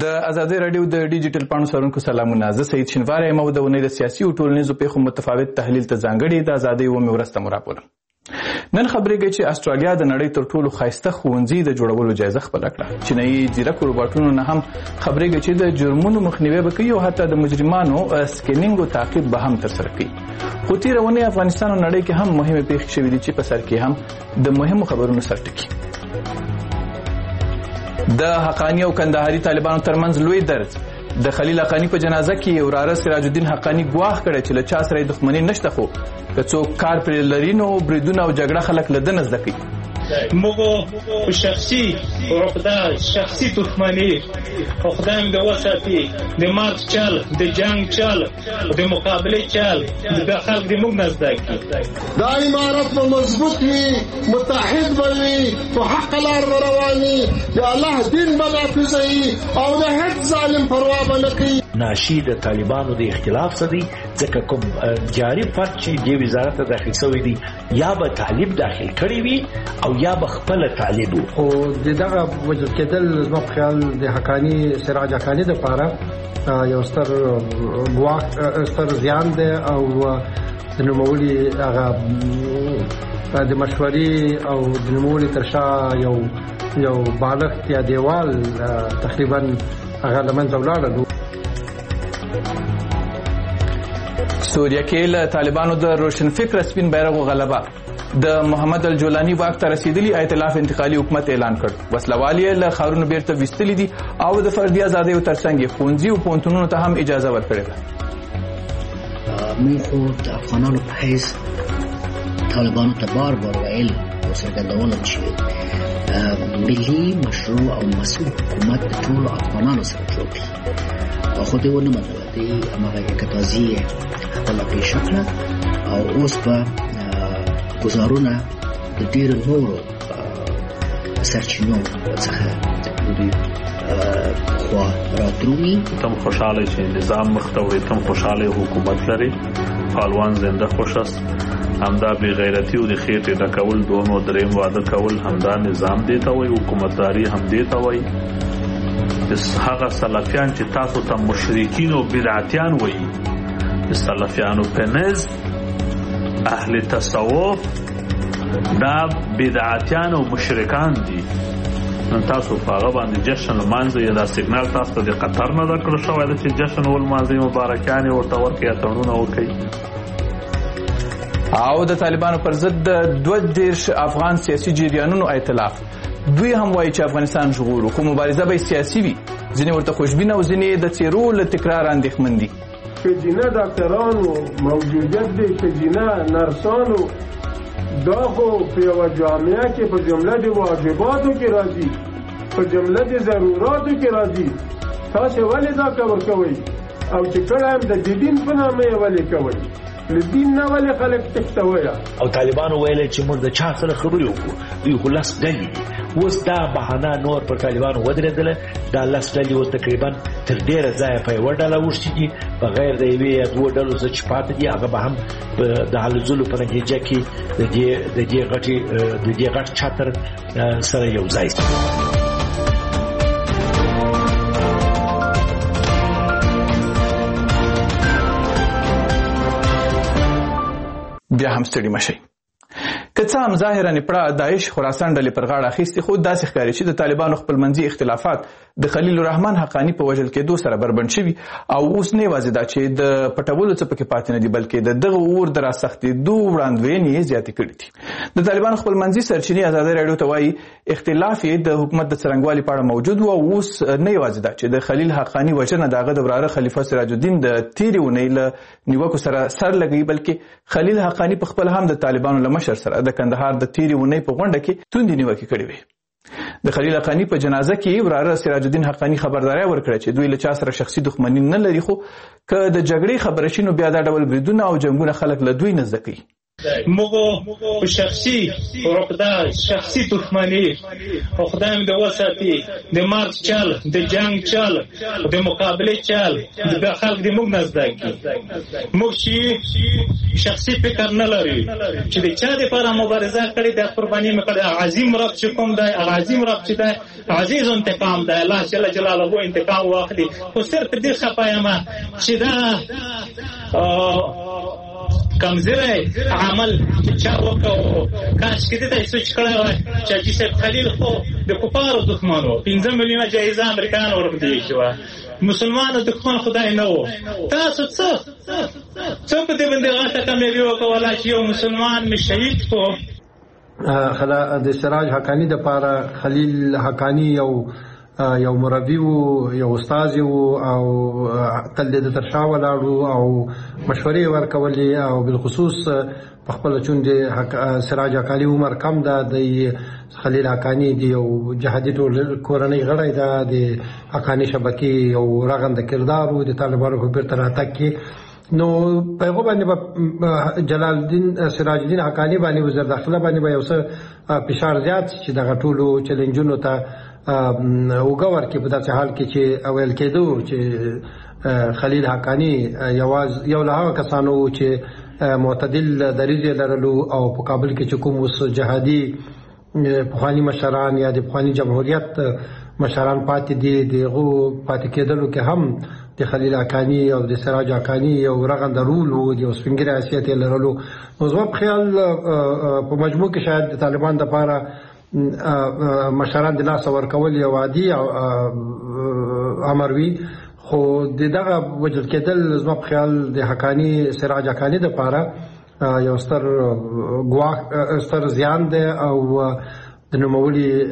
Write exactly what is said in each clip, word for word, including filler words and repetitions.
د ازادي راډیو د ډیجیټل پاڼو څارونکو سلامونه. زه سید شینواری یم او د اونۍ د سیاسي او ټولنیزو پیښو متفاوت تحلیل ته ځانګړې د ازادۍ اومې ورځ ته مو راپورم. نن خبرېږي چې استرالیا د نړۍ تر ټولو ښایسته ښوونځي د جوړولو جایزه خپله کړه. چینایي ځیرک روباټونو نه هم خبرېږي چې د جرمونو مخنیوی به کوي او حتی د مجرمانو سکینینګ او تعقیب به هم ترسره کوي. خو تېره اونۍ افغانستان او نړۍ کې هم مهمې پیښې شوې دي چې په سر کې هم د مهمو خبرونو سر ټکي. د حقانی او کندهاري طالبانو ترمنځ لوی درز. د خلیل حقانی په جنازه کې وراره سراج الدین حقانی ګواښ کړی چې له چا سره دښمني نشته، خو که څوک کار پرې لري نو بریدونه او جګړه خلک له ده نه زده کوي. موږ په شخصي عقده شخصي دښمني خو خدای مو د وساتي د مارچ چل د جنگ چل د مقابله چل د خلک د موږ نه زده کوي. دا امارت به مضبوط وي، متحد به وي، په حق لار رواني، د الله دین به نافذوي او د هیڅ ظالم پروا به نه کوي. ناشي د طالبانو د اختلاف څخه دي ځکه کوم جاري فرد چې د وزارت داخل شوی دی یا به طالب داخل کړی وي او یا به خپل طالب وو. خو دغه وجود کېدل زما په خیال د حقانی سراج حقانی لپاره یو ستر ګواښ ستر زیان دی او د نوموړي هغه د مشورې او د نوموړي تر شا یو یو بالغ یا دیوال تقریبا هغه له منځه ولاړه. سوریه کې له طالبانو د روشن فکر سپین بیرغ غلبه. د محمد الجولانی واک ته رسیدلی ائتلاف انتقالي حکومت اعلان کړ. وسلوال یې له ښارونو بیرته ویستلي دي او د فردي ازادیو ترڅنګ یې ښوونځي او پوهنتونونو ته هم اجازه ورکړې ده. موږ خو د افغانانو په حیث طالبانو ته بار بار ویل او څرګندول چې ملي مشروع او مسؤل حکومت د ټولو افغانانو سره جوړ کړي. خو دوی ونه منله. دوی هماغه یکتازي خپله پېښه کړه او اوس به ګزارونه د ډېرو نورو سرچینو څخه د دوی خوا رادرومي. تم خوشحاله چې نظام مخ ته وړي، تم خوشحاله حکومت لري، پهلوان زنده خوش است. همدا بې غیرتي او د خېټې ډکول دوم او درېیم واده کول همدا نظام دی ته وایي، حکومتداري هم دی ته وایي. هغه سلفیان چې تاسو ته مشرکین او بدعتیان وایي، د سلفیانو په نزد اهل تصوف دا بدعتیان او مشرکان دي. نن تاسو په هغه باندې جشن لمانځئ. دا سیګنال تاسو ته د قطر نه درکړل شوی ده چې جشن ولمانځئ، مبارکیانې ورته ورکړئ، اتڼونه وکړئ. او د طالبانو پر ضد د دوه دېرش افغان سیاسي جریانونو ائتلاف. دوی هم وایي چې افغانستان ژغورو، خو مبارزه به سیاسي وي. ځینې ورته خوشبینه او ځینې د څېرو له تکرار اندېښمن دي. ښځینه ډاکټرانو موجودیت د ښځینه نرسانو دا خو په یوه جامعه کې په جمله د واجباتو کې راځي، په جمله د ضروراتو کې راځي. تاسې ولې دا کور کوئ او چې کله هم د دین په نامه یې ولې کوئ؟ له دین نه ولې خلک تښتوي؟ او طالبانو ویل چې موږ د چا سره خبرې وکړو، دوی خو لس ډلې دي. اوس دا بهانه نور پر طالبانو ودرېدله. دا لس ډلې اوس تقریبا تر ډېره ځایه په یوه ډله اوښتي دي، بغیر د یوې یا دوو ډلو څه چې پاتې دي هغه به هم د هلو ځلو په نتیجه کې د دې د دې غټې د دې غټ چتر سره یو ځای شي. بیا هم ستړي مشئ. که څه هم ظاهرا پړه داعش خراسان ډلې پر غاړه اخیستې، خو داسې ښکاري چې د طالبانو خپلمنځي اختلافات د خلیل الرحمن حقانی په وژل کېدو سره بربنډ شوي او اوس نه یوازې دا چې د پټولو څه پکې پاتې نه دي، بلکې د دغه اور د راسختېدو وړاندوینې یې زیاتې کړي دي. د طالبانو خپلمنځي سرچینې ازادي راډیو ته وایي اختلاف یې د حکومت د څرنګوالي په اړه موجود و او اوس نه یوازې دا چې د خلیل حقانی وژنه د هغه د وراره خلیفه سراج الدین د تېرې اونۍ له نیوکو سره سر لګوي، بلکې خلیل حقانی په خپل هم د طالبانو له مشر سره د کندهار د تېرې اونۍ په غونډه کې توندې نیوکې کړې وې. د خلیل حقانی په جنازه کې وراره سراج الدین حقانی خبرداری ورکړه چې دوی له چا سره شخصي دښمني نه لري، خو که د جګړې خبره شي نو بیا دا ډول بریدونه او جنګونه خلک له دوی نه زده کوي. موږ په شخصي رقدار شخصي دښمني او خدای مې د وساتي د مارچ چل د جنگ چل د مقابله چل د خلک د موږ نزدک موږ شي شخصي فکر نه لري چې د چا لپاره مبارزه کړې د قرباني مې کړې عظیم رب چې کوم دی عظیم رب چې دی عزیز انتقام دی الله جل جلاله انتقام واخلي خو صرف دې خپایم چې دا کمزوری عمل چا وکړو کاش کې دې ته سوچ کړی وای چې چې سید خلیل خو د کفارو دښمن و پنځه میلیونه جایزه امریکایان ورکړي شو مسلمانانو دښمن خدای نه و تاسو څه څه په دې باندې غاټه کامیابي وکوله چې یو مسلمان می شهید کو خلا د سراج حقانی د پاره خلیل حقانی یو یو مربی وو یو استاد وو او تل د ترشا ولاړو او مشورې ورکولې او بالخصوص په خپل چون د سراج حقانی عمر کم ده د خلیل حقانی دی یو جهادي ټول کورنۍ غړی ده د حقانی شبکې یو رغنده کردار وو د طالبانو په بیرته راتګ کې نو په هغه باندې جلال الدین سراج الدین حقانی باندې وزیر داخله باندې به یو څه فشار زیات چې دغه ټولو چیلنجونو ته وګور کې په داسې حال کې چې اول کېدو چې خلیل حقانی یواز یو له هغه کسانو چې معتدل دریځ لرلو او په کابل کې چې کوم اوس جهادي پخواني مشران یا د پخواني جمهوریت مشران پاتې دي دغه پاتې کېدلو کې هم د خلیل حقانی او د سراج حقانی یو رغنده رول وو د سپینګری حیثیت لرلو نو زما په خیال په مجموع کې شاید د طالبان لپاره مشران د لاس ورکول یو عادي امر وي خو د دغه وجود کېدل زما په خیال د حقانی سراج حقانی لپاره یو ستر ګواښ ستر زیان دی او د نوموړي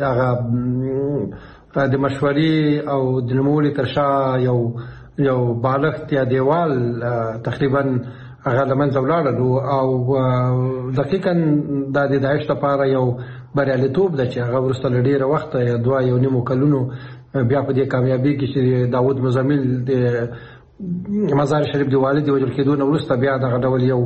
هغه د مشورې او د نوموړي تر شا یو یو بالښت یا دیوال تقریبا هغه له منځه ولاړلو او دقیقا دا د داعش لپاره یو بریالیتوب ده چې هغه وروسته له ډېره وخته دوه یو نیمو کلونو بیا په دې کامیابي کې چې داود مزمل د مزار شریف د والد وجل کېدو نه وروسته بیا دغه ډول یو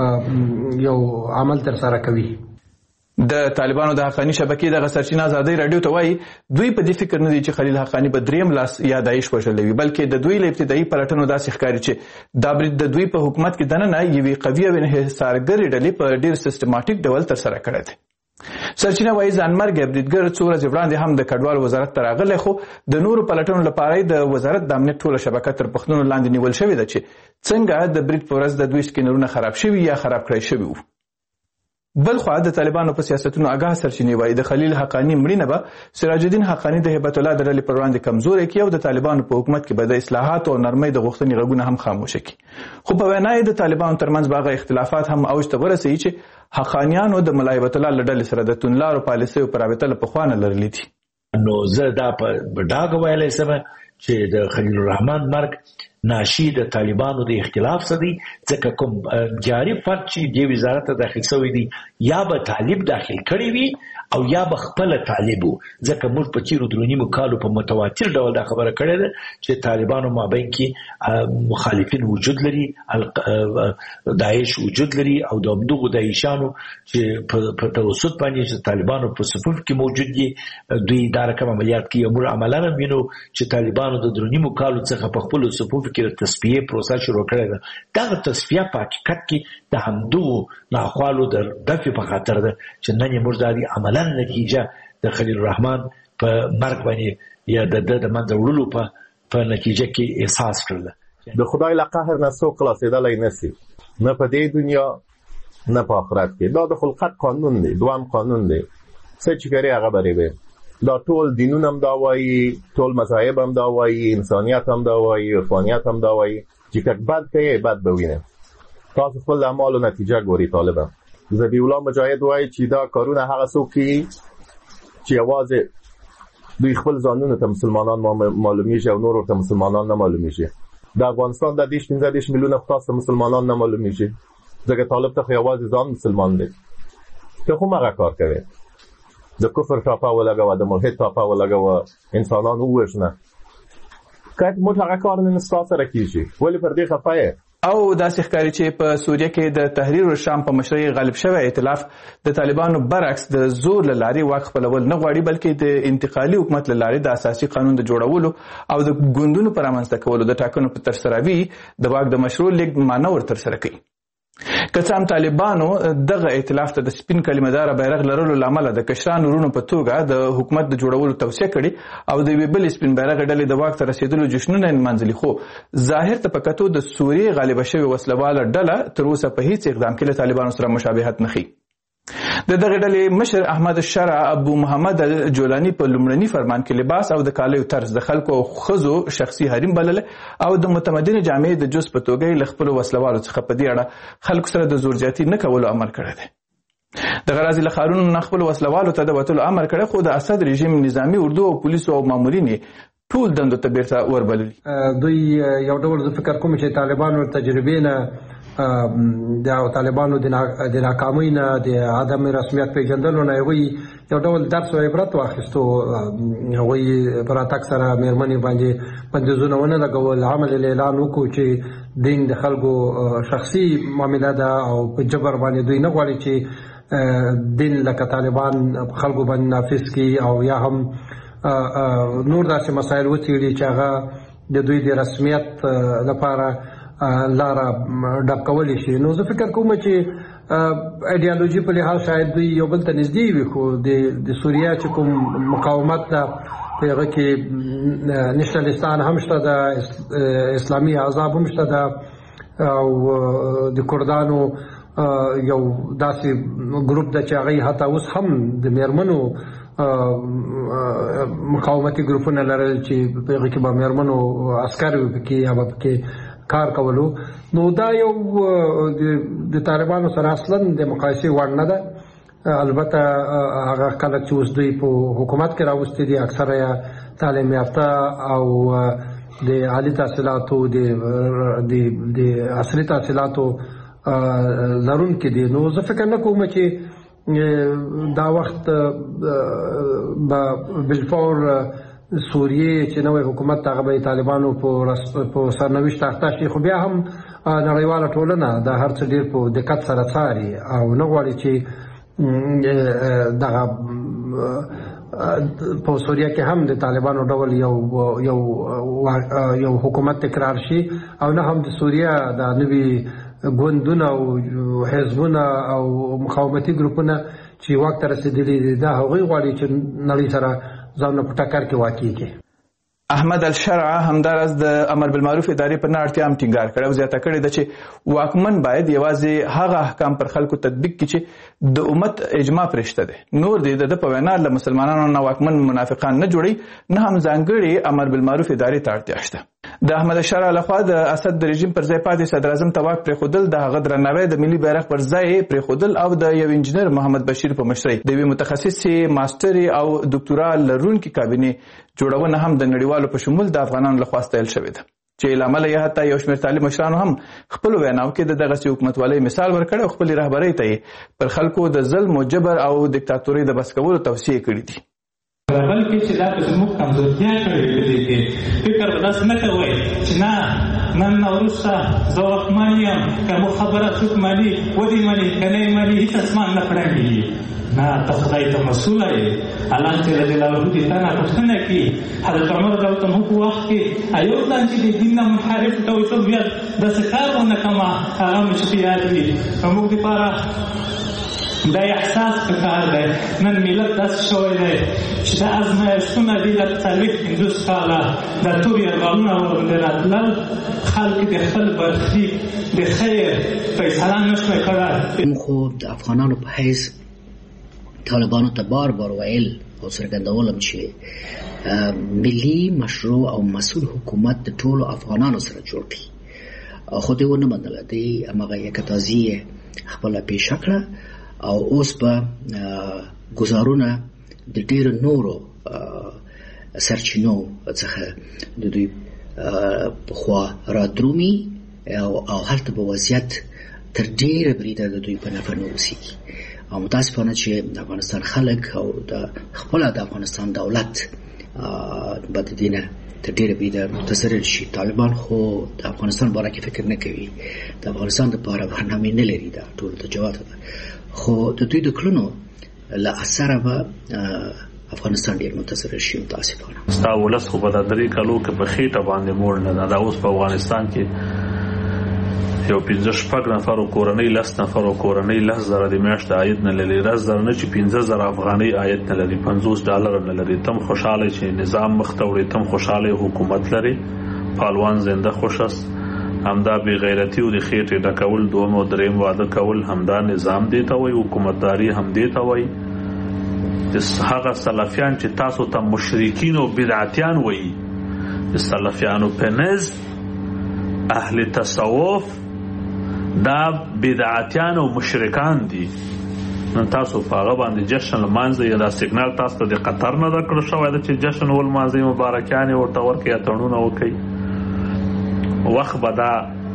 یو عمل ترسره کوي د طالبانو د حقانی شبکې د سرچینه آزادۍ رادیو ته وایي دوی په دې فکر نه دي چې خلیل حقانی به دریم لاس یا داعش وژلی وي بلکې د دوی له ابتدایي پلټنو داسې ښکاري چې دا برید د دوی په حکومت کې دننه یوې قوي او انحصارګرې ډلې په ډېر سیستماټیک ډول ترسره کړی دی سرچینه وایي ځانمرګی بریدګر څو ورځې وړاندې هم د کډوالو وزارت ته راغلی خو د نورو پلټنو لپاره د وزارت د امنیت ټوله شبکه تر پوښتنو لاندې نیول شوې ده چې څنګه د برید په ورځ د دوی سکینرونه خراب شوي یا خراب کړی شوي وو بل خوا د طالبانو په سیاستونو آګاه سرچینې وایي د خلیل حقانی مړینه به سراج الدین حقانی د هیبت الله د ډلې پر وړاندې کمزوری کړي او د طالبانو په حکومت کې به د اصلاحاتو او نرمۍ د غوښتنې غږونه هم خاموشه کړي خو په وینا یې د طالبانو ترمنځ به هغه اختلافات هم اوج ته ورسوي چې حقانیانو د ملا هیبت الله له ډلې سره د توندلارو پالیسیو په رابطه له پخوا نه لرلي دي نو زه دا په ډاګه ویلی شم چې د خلیل الرحمن مرګ ناشی د طالبانو د اختلاف څخه دی ځکه کوم جاری فرد چې د وزارت ته داخل شوی دی یا به طالب داخل کړی وي او یا به خپل طالب ځکه موږ په تیرو درو نیمو کالو په متواتر ډول دا خبره کړې ده چې طالبانو مابین کې مخالفین وجود لري داعش وجود لري او د همدغو داعشانو چې په توسط باندې چې طالبانو په صفوف کې موجود دي دوی دا رقم عملیات کوي موږ عملاً وینو چې طالبانو د درو نیمو کالو څخه په خپل صفوف کې د تصفیه پروسه شروع کړې ده دا تصفیه په حقیقت کې د همدغو ناخوالو د دفع په خاطر ده چې نن موږ دا عملاً نتیجه د خلیل الرحمن په مرګ باندې یا د د منځه وړلو په په نتیجه کې احساس کړل د خدای له قهر نه څوک خلاصېدلی نشي نه په دې دنیا نه په آخرت کې دا د خلقت قانون دی دوام قانون دی څه چې کوي هغه به وي دا ټول دینونه هم دا وایي ټول مذاهب هم دا وایي انسانیت هم دا وایي عرفانیت هم دا وایي چې که بد کوي بد به وینه تاسو خپل اعمالو نتیجه ګوري طالبان ذبیح الله مجاهد وایي چې دا کارونه هغه څوک کوي چې یوازې دوی خپل ځانونو ته مسلمانان معلومیږي او نور ورته مسلمانان نه معلومیږي د افغانستان د دېرش پنځه دېرش میلیونه تاسو مسلمانان نه معلومیږي ځکه طالب ته یوازې ځان مسلمان دی ته خو هغه کار کوي د کفر ټاپه ولګوه د ملحد ټاپه ولګوه انسانان ووژنه که موږ هغه کار نن ستا سره کېږي ولې پر دې خفه یې او داسې ښکاري چې په سوریه کې د تحریر الشام په مشرۍ غالب شوی ائتلاف د طالبانو برعکس د زور له لارې واک خپلول نه غواړي، بلکې د انتقالي حکومت له لارې د اساسي قانون د جوړولو او د ګوندونو په رامنځته کولو د ټاکنو په ترسروي د واک د مشروع لیږد معنی ورترسره کوي. که څه هم طالبانو دغه ائتلاف ته د سپین کلمه‌داره بیرغ لرلو له امله د کشرانو وروڼو په توګه د حکومت د جوړولو توصیه کړې او د یوې بلې سپین بیرغ ډلې د واک ته رسېدلو جشنونه نمانځلي، خو ظاهر ته په کتو د سوریې غالبه شوې وسلواله ډله تر اوسه په هیڅ اقدام کې له طالبانو سره مشابهت نه ښیي. د دغه ډلې مشر احمد الشرع ابو محمد الجولاني په لومړني فرمان کې لباس او د کالیو طرز د خلکو او ښځو شخصي حریم بلل او د متمدن جامعې د جز په توګه له خپلو وسلوالو څخه په دې اړه خلکو سره د زور زیاتي نه کولو امر کړی دی. دغه راځي له ښارونو نه خپلو وسلوالو ته د وتلو امر کړی، خو د اسد رژیم نظامي اردو او پولیسو او مامورین ټول دندو ته بیرته وربللي. دوی یو ډول زه فکر کوم چې طالبانو تجربې نه د طالبانو د ناکامۍ نه د عدم رسمیت پیژندلو نه هغوی یو ډول درس او عبرت واخیستو. هغوی په راتګ سره مېرمنې باندې بندیزونه ونه لګول، عمل اعلان وکړو چې دین د خلکو شخصي معامله ده او په جبر باندې دوی نه غواړي چې دین لکه طالبان خلکو باندې نافذ کړي او یا هم نور داسې مسایل وڅېړي چې هغه د دوی د رسمیت لپاره لاره ډب کولی شي. نو زه فکر کوم چې ایډیالوژي په لحاظ شاید دوی یو بل ته نږدې وي، خو د سوریه چې کوم مقاومت ده په هغه کې نشنلستان هم شته ده، اسلامي احزاب هم شته ده او د کردانو یو داسې ګروپ ده چې هغوی حتی اوس هم د میرمنو مقاومتي ګروپونه لرل چې په هغه کې به میرمنو عسکر وي پکې یا به پکې کار کولو. نو دا یو د طالبانو سره اصلا د مقایسې وړ نه ده. البته هغه کله چې اوس دوی په حکومت کې راوستي دي اکثره یا تعلیم یافته او د عالي تحصیلاتو د عصري تحصیلاتو لرونکي دي. نو زه فکر نه کوم چې دا وخت به بالفور سوریه چې نوې حکومت هغه به طالبانو په سرنوشت اخته شي، خو بیا هم نړیواله ټولنه دا هر څه ډېر په دقت سره څاري او نه غواړي چې دغه په سوریه کې هم د طالبانو ډول یو یو یو حکومت تکرار شي او نه هم د سوریه د نوي ګوندونه او حزبونه او مقاومتي ګروپونه چې واک ته رسېدلي دي دا هغوی غواړي چې نړۍ سره ځانونه په ټکر کې واقع کړي. احمد الشرع همداراز د امر بالمعروف ادارې پر نه اړتیا هم ټینګار کړی او زیاته کړې ده چې واکمن باید یوازې هغه احکام پر خلکو تطبیق کړي چې د امت اجماع پرې شته دی. نور دی د په وینا له مسلمانانو نه واکمن منافقان نه جوړي، نه هم ځانګړې امر بالمعروف ادارې ته اړتیا شته. د احمد الشرع لخوا د اسد د رژیم پر ځای پاتې صدر اعظم ته واک پرېښودل، د هغه درناوی د ملي بیرغ پر ځای پرېښودل او د یو انجینر محمد بشیر په مشرۍ د یوې متخصصې ماسټري او ډاکټورا لرونکي کابینې جوړونه هم د نړیوالو په شمول د افغانانو لخوا ستایل شوې ده، چې له امله یې حتی یو شمېر طالب مشرانو هم خپلو ویناو کې د دغسې حکومتوالۍ مثال ورکړی او خپلې رهبرۍ ته یې پر خلکو د ظلم و جبر او دیکتاتورۍ د بس کولو توصیې کړي دي. بلکې چې دا په زموږ کمزورتیا کړې په دې کې فکر به داسې نه کوئ چې نه نن نه وروسته زه واکمن یم، که مو خبره څوک مني ودې مني که نه یې مني هېڅ اسمان نه پړنګېږي. نه ته خدای ته مسؤله یې. الله جل جلاله دې تا نه پوښتنه کړي. حضرت عمر رضی الله عنه په وخت کې ایو ځان چې د دین نه منحرف ته وایي ته بیا داسې کار ونه کړمه هغه مې چې یاد وي. زموږ دپاره دا احساس پکار دی. نن ملت داسې شوی دی چې دا ازمایښتونه دي لکه څلوېښت پنځوس کاله دا تور یرغلونه ورباندې راتلل، خلک د خپل برخلیک د خیر فیصله نه شوی کړی. خو د افغانانو په حیث طالبانو ته بار بار ویل او څرګندولم چې ملي مشروع او مسؤل حکومت د ټولو افغانانو سره جوړ کړي، خو دوی ونه منله. دوی هماغه یکتازي خپله پیشه کړه او اوس به ګزارونه د ډېرو نورو سرچینو څخه د دوی پخوا رادرومي او هلته به وضعیت تر ډېره بریده د دوی په نفع نه اوسېږي. او متاسفانه چې د افغانستان خلک او د خپله د افغانستان دولت به د دې نه تر ډیره بیا متضرر شي. طالبان خو د افغانستان باره کې فکر نه کوي، د افغانستان لپاره برنامه نه لري، دا ټول ته جواب ده. خو د دوی د کړنو له اثره به افغانستان ډیر متضرر شي متاسفانه. ستا ولس خو په دغه کلو کې په خېټه باندې موړ نه دا اوس په افغانستان کې یو پنځه شپږ نفر کورنۍ لس نفر کورنۍ لس زره د میاشت عاید نه لري، راز زره نه چې پنځه زره افغانۍ عاید نه لري، پنځوس ډالر نه لري. تم خوشاله چې نظام مخ ته وړي، تم خوشاله حکومت لري، پهلوان زنده خوش است. همدا بی غیرتی او د خېټې ډکول دوم او دریم واده کول همدا نظام دی ته وایي، حکومتداري هم دی ته وایي. د هغه سلفیان چې تاسو ته مشرکین او بدعتیان وایي، د سلفیانو په نزد اهل تصوف دا بدعتیان او مشرکان دي. نن تاسو په هغه باندې جشن لمانځئ، دا سیګنال تاسو ته د قطر نه درکړل شوی ده چې جشن ولمانځئ، مبارکیانې ورته ورکړئ، اتڼونه وکړئ. وخت به دا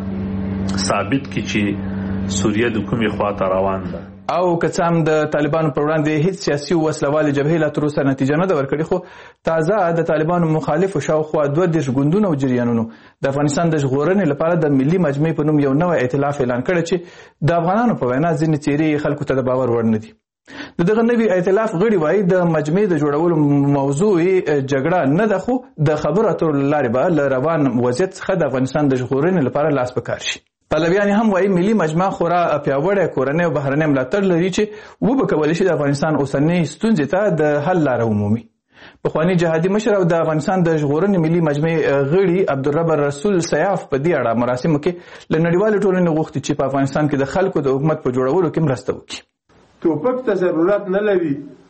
ثابت کړي چې سوریه د کومې خواته روان ده. او که څه هم د طالبانو پر وړاندې هیڅ سیاسي وسلوالې جبهې لا تر اوسه نتیجه نه ده ورکړې، خو تازه د طالبانو مخالفو شاوخوا دوه دېرش ګوندونو او جریانونو د افغانستان د ژغورنې لپاره د ملي مجمع په نوم یو نوی ائتلاف اعلان کړی چې د افغانانو په وینا ځینې څېرې خلکو ته د باور وړ نه دي. د دغه نوي ائتلاف غړي وایي د مجمع د جوړولو موضوع جګړه نه ده، خو د خبرو اترو له لارې به له روان وضعیت څخه د افغانستان د ژغورنې لپاره لاس په کار شي. پلویان هم وایي ملي مجمع خورا پیاوړی کورنۍ او بهرنۍ ملاتړ لري چې وبه کولی شي د افغانستان اوسنۍ ستونزې ته د حل لاره ومومي. پخواني جهادي مشر او د افغانستان د ژغورنې ملي مجمع غړي عبدالرب رسول سیاف په دې اړه مراسمو کې له نړیوالې ټولنې غوښتي چې په افغانستان کې د خلکو د حکومت په جوړولو کې مرسته وکړي. ټوپک ته ضرورت نه لري،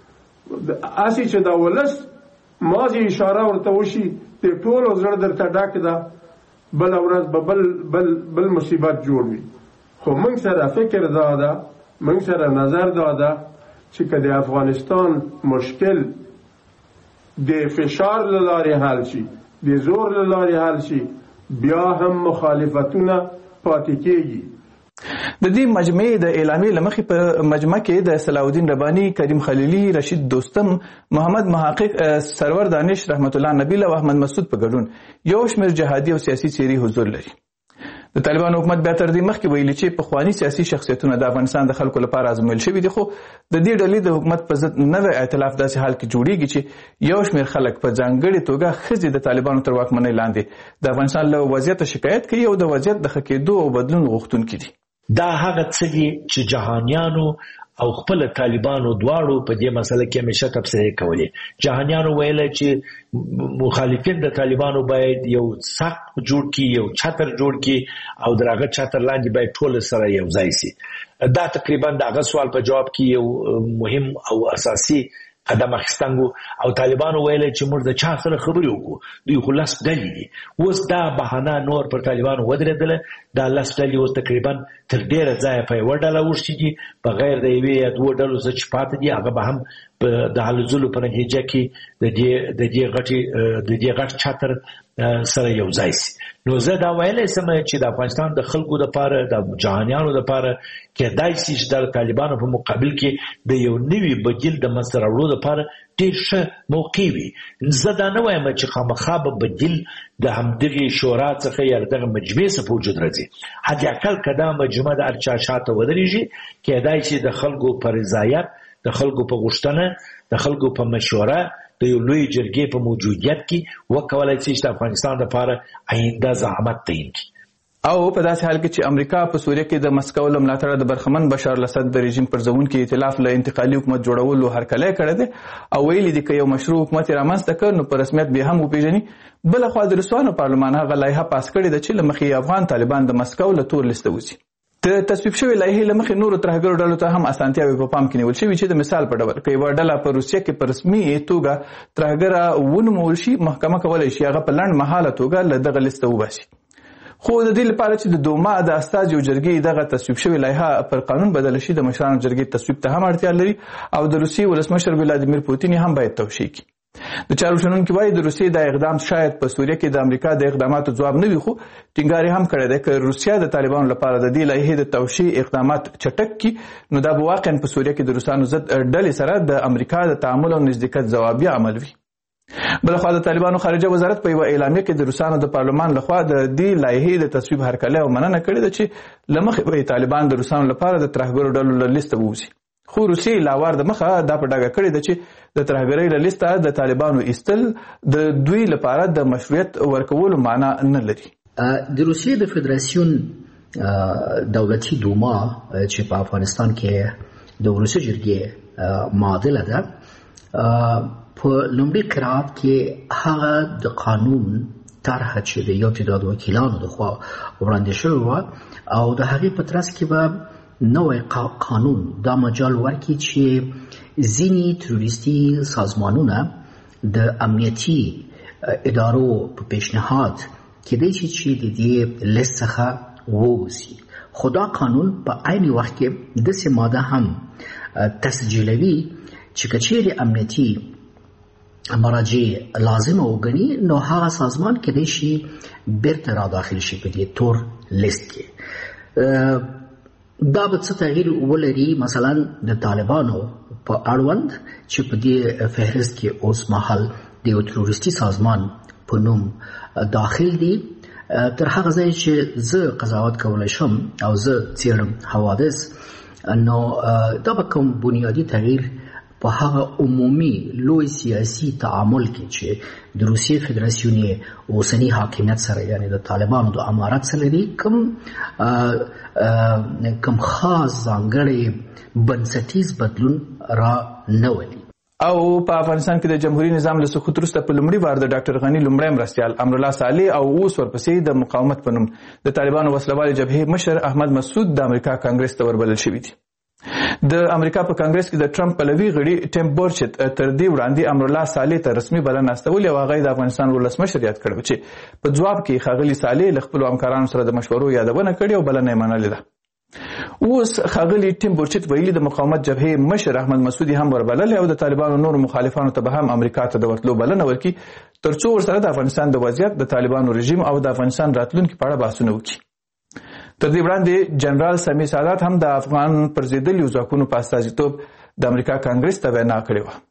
اسی چې د ولس مازی اشاره ورته وشي د ټولو زړه درته ډک ده، بل ورځ به بل بل بل مصیبت جوړ وي. خو موږ سره فکر دا ده، موږ سره نظر دا ده چې که د افغانستان مشکل د فشار له لارې حل شي، د زور له لارې حل شي، بیا هم مخالفتونه پاتې کېږي. د دې مجمع د اعلامیې له مخې په مجمع کې د صلاح الدین رباني، کریم خلیلي، رشید دوستم، محمد محقق، سرور دانش، رحمت الله نبیل او احمد مسعود په ګډون یو شمېر جهادي او سیاسي څېرې حضور لري. د طالبانو حکومت بیا تر دې مخکې ویلي چې پخواني سیاسي شخصیتونه د افغانستان د خلکو لپاره ازمویل شوي دي، خو د دې ډلې د حکومت په ضد نوی ائتلاف داسې حال کې جوړیږي چې یو شمېر خلک په ځانګړې توګه ښځې د طالبانو تر واکمنۍ لاندې د افغانستان له وضعیته شکایت کوي او د وضعیت د ښه کېدو او بدلون غوښتونکي دي. دا هغه څه دي چې جهانیانو او خپل طالبانو دواړو په دې مسله کې همیشه تبصرې کولې. جهانیانو ویل چې مخالفین د طالبانو باید یو سخت جوړ کړي، یو چتر جوړ کړي او درغه چتر لاندې باید ټول سره یو ځای شي. دا تقریبا دغه سوال په جواب کې یو مهم او اساسي قدم اخیستنګو. او طالبانو ویل چې موږ د چا سره خبرې وکړو، دوی خو لس ډلې دي. اوس دا بهانه نور پر طالبانو ودرېدله، دا لس ډلې اوس تقریبا تر ډېره ځایه په یوه ډله اوښتي دي، بغیر د یوې یا دوو ډلو څه چې پاتې دي هغه به هم د هلو ځلو په نتیجه کې د دې د دې غټې د دې غټ چتر سره یو ځای شي. نو زه دا ویلی سم چې د افغانستان د خلکو دپاره، د جهانیانو دپاره کېدای شي چې د طالبانو په مقابل کې د یو نوي بدیل د منځته راوړلو دپاره ډېر ښه موقع وي. زه دا نه وایم چې خامخا به بدیل د همدغې شورا څخه یا دغه مجمع څخه په وجود راځي. حداقل که دا مجمع د هر چا شاته ودرېږي، کېدای شي د خلکو په رضایت، د خلکو په غوښتنه، د خلکو په مشوره، د یو لوی جرګې په موجودیت کې وکولای شي چې د افغانستان لپاره آینده زعامت تعیین کړي. او په داسې حال کې چې امریکا په سوریه کې د مسکو له ملاتړه د برخمن بشار الاسد د رژیم پر ځوونکي ائتلاف له انتقالي حکومت جوړولو هرکلی کړی دی او ویلي دي که یو مشروع حکومت یې رامنځته کړ نو په رسمیت بیا هم وپېژني. بلخوا د روسانو پارلمان هغه لایحه پاس کړې ده چې له مخې افغان طالبان د مسکو له تور لیسته وځي. د تصویب شوې لایحې له مخې نورو ترهګرو ډلو ته هم اسانتیاوې په پام کې نیول شوي چې د مثال په ډول که یوه ډله په روسیه کې په رسمي توګه ترهګره ونومول شي، محکمه کولی شي هغه په لنډ مهاله توګه له دغه لیسته وباسي. خو د دې لپاره چې د دوما د استازیو جرګې دغه تصویب شوې لایحه پر قانون بدله شي، د مشرانو جرګې تصویب ته هم اړتیا لري او د روسیې ولسمشر ولادیمیر پوتین هم باید توشیح کړي. د چارو شنونکي وایي د روسیې دا اقدام شاید په سوریه کې د امریکا د اقداماتو ځواب نه وي، خو ټینګار هم کړی دی که روسیه د طالبانو لپاره د دې لایحې د توشیح اقدامات چټک کړي نو دا به واقعا په سوریه کې د روسانو ضد ډلې سره د امریکا د تعامل او نزدېکت ځوابیه عمل وي. بلخوا د طالبانو خارجه وزارت په یوه اعلامیه کې د روسانو د پارلمان لخوا د دې لایحې د تصویب هرکلی او مننه کړې ده چې له مخې به طالبان د روسانو لپاره د ترهګرو ډلو له لیسته ووځي. خو روسیې لا وار د مخه دا په ډاګه کړې ده چې د ترهګرۍ له لیسته د طالبانو ایستل د دوی لپاره د مشروعیت ورکولو معنا نه لري. د روسیې د فدراسیون دولتي دوما چې په افغانستان کې د ولسي جرګې معادله ده په لومړي قرات کې هغه د قانون طرح چې د یو تعداد وکیلانو لخوا وړاندې شوی و او د هغې په ترڅ کې به نوی قانون دا مجال ورکړي چې ځینې تروریستي سازمانونه د امنیتي ادارو په پیشنهاد کېدای شي چې د دې لیست څخه ووځي. خو دا قانون په عین وخت کې داسې ماده هم تسجیلوي چې که چیرې امنیتي مراجع لازمه وګڼي نو هغه سازمان کېدای شي بیرته را داخل شي په دې تور لیست کې. دا به څه تغییر ولري مثلا د طالبانو په اړوند چې په دې فهرست کې اوس مهال د یو تروریستي سازمان په نوم داخل دي. تر هغه ځای چې زه قضاوت کولی شم او زه څېړم حوادث نو دا به کوم بنیادي تغییر په هغه عمومي لوی سیاسي تعامل کې چې د روسیې فدراسیون اوسني حاکمیت سره یعنی د طالبانو د امارت سره لري کوم کوم خاص ځانګړی بنسټیز بدلون را نه ولي. او په افغانستان کې د جمهوریت نظام له سقوط وروسته په لومړي وار د ډاکټر غني لومړی مرستیال امرالله صالح او اوس ورپسې د مقاومت په نوم د طالبانو وسلوالې جبهې مشر احمد مسعود د امریکا کانګرس ته وربلل شوي دي. د امریکا په کانګرس کې د ټرمپ پلوي غړي ټیم بورچت تر دې وړاندې امرالله صالح ته رسمي بلنه استولې او هغه د افغانستان ولسمشر یاد کړ چې په ځواب کې ښاغلي صالح له خپلو همکارانو سره د مشورو یادونه کړې او بلنه یې منلې ده. اوس ښاغلي ټیم بورچت ویلي د مقاومت جبهې مشر احمد مسعود هم وربللی او د طالبانو نور مخالفانو ته به هم امریکا ته د ورتلو بلنه ورکړي تر څو ورسره د افغانستان د وضعیت د طالبانو رژیم او د افغانستان راتلونکي په اړه بحثونه وکړي. تر دې وړاندې جنرال سمیع سادات هم د افغان پر ضدیو ځواکونو په استازیتوب د امریکا کانګرس ته وینا کړې وه.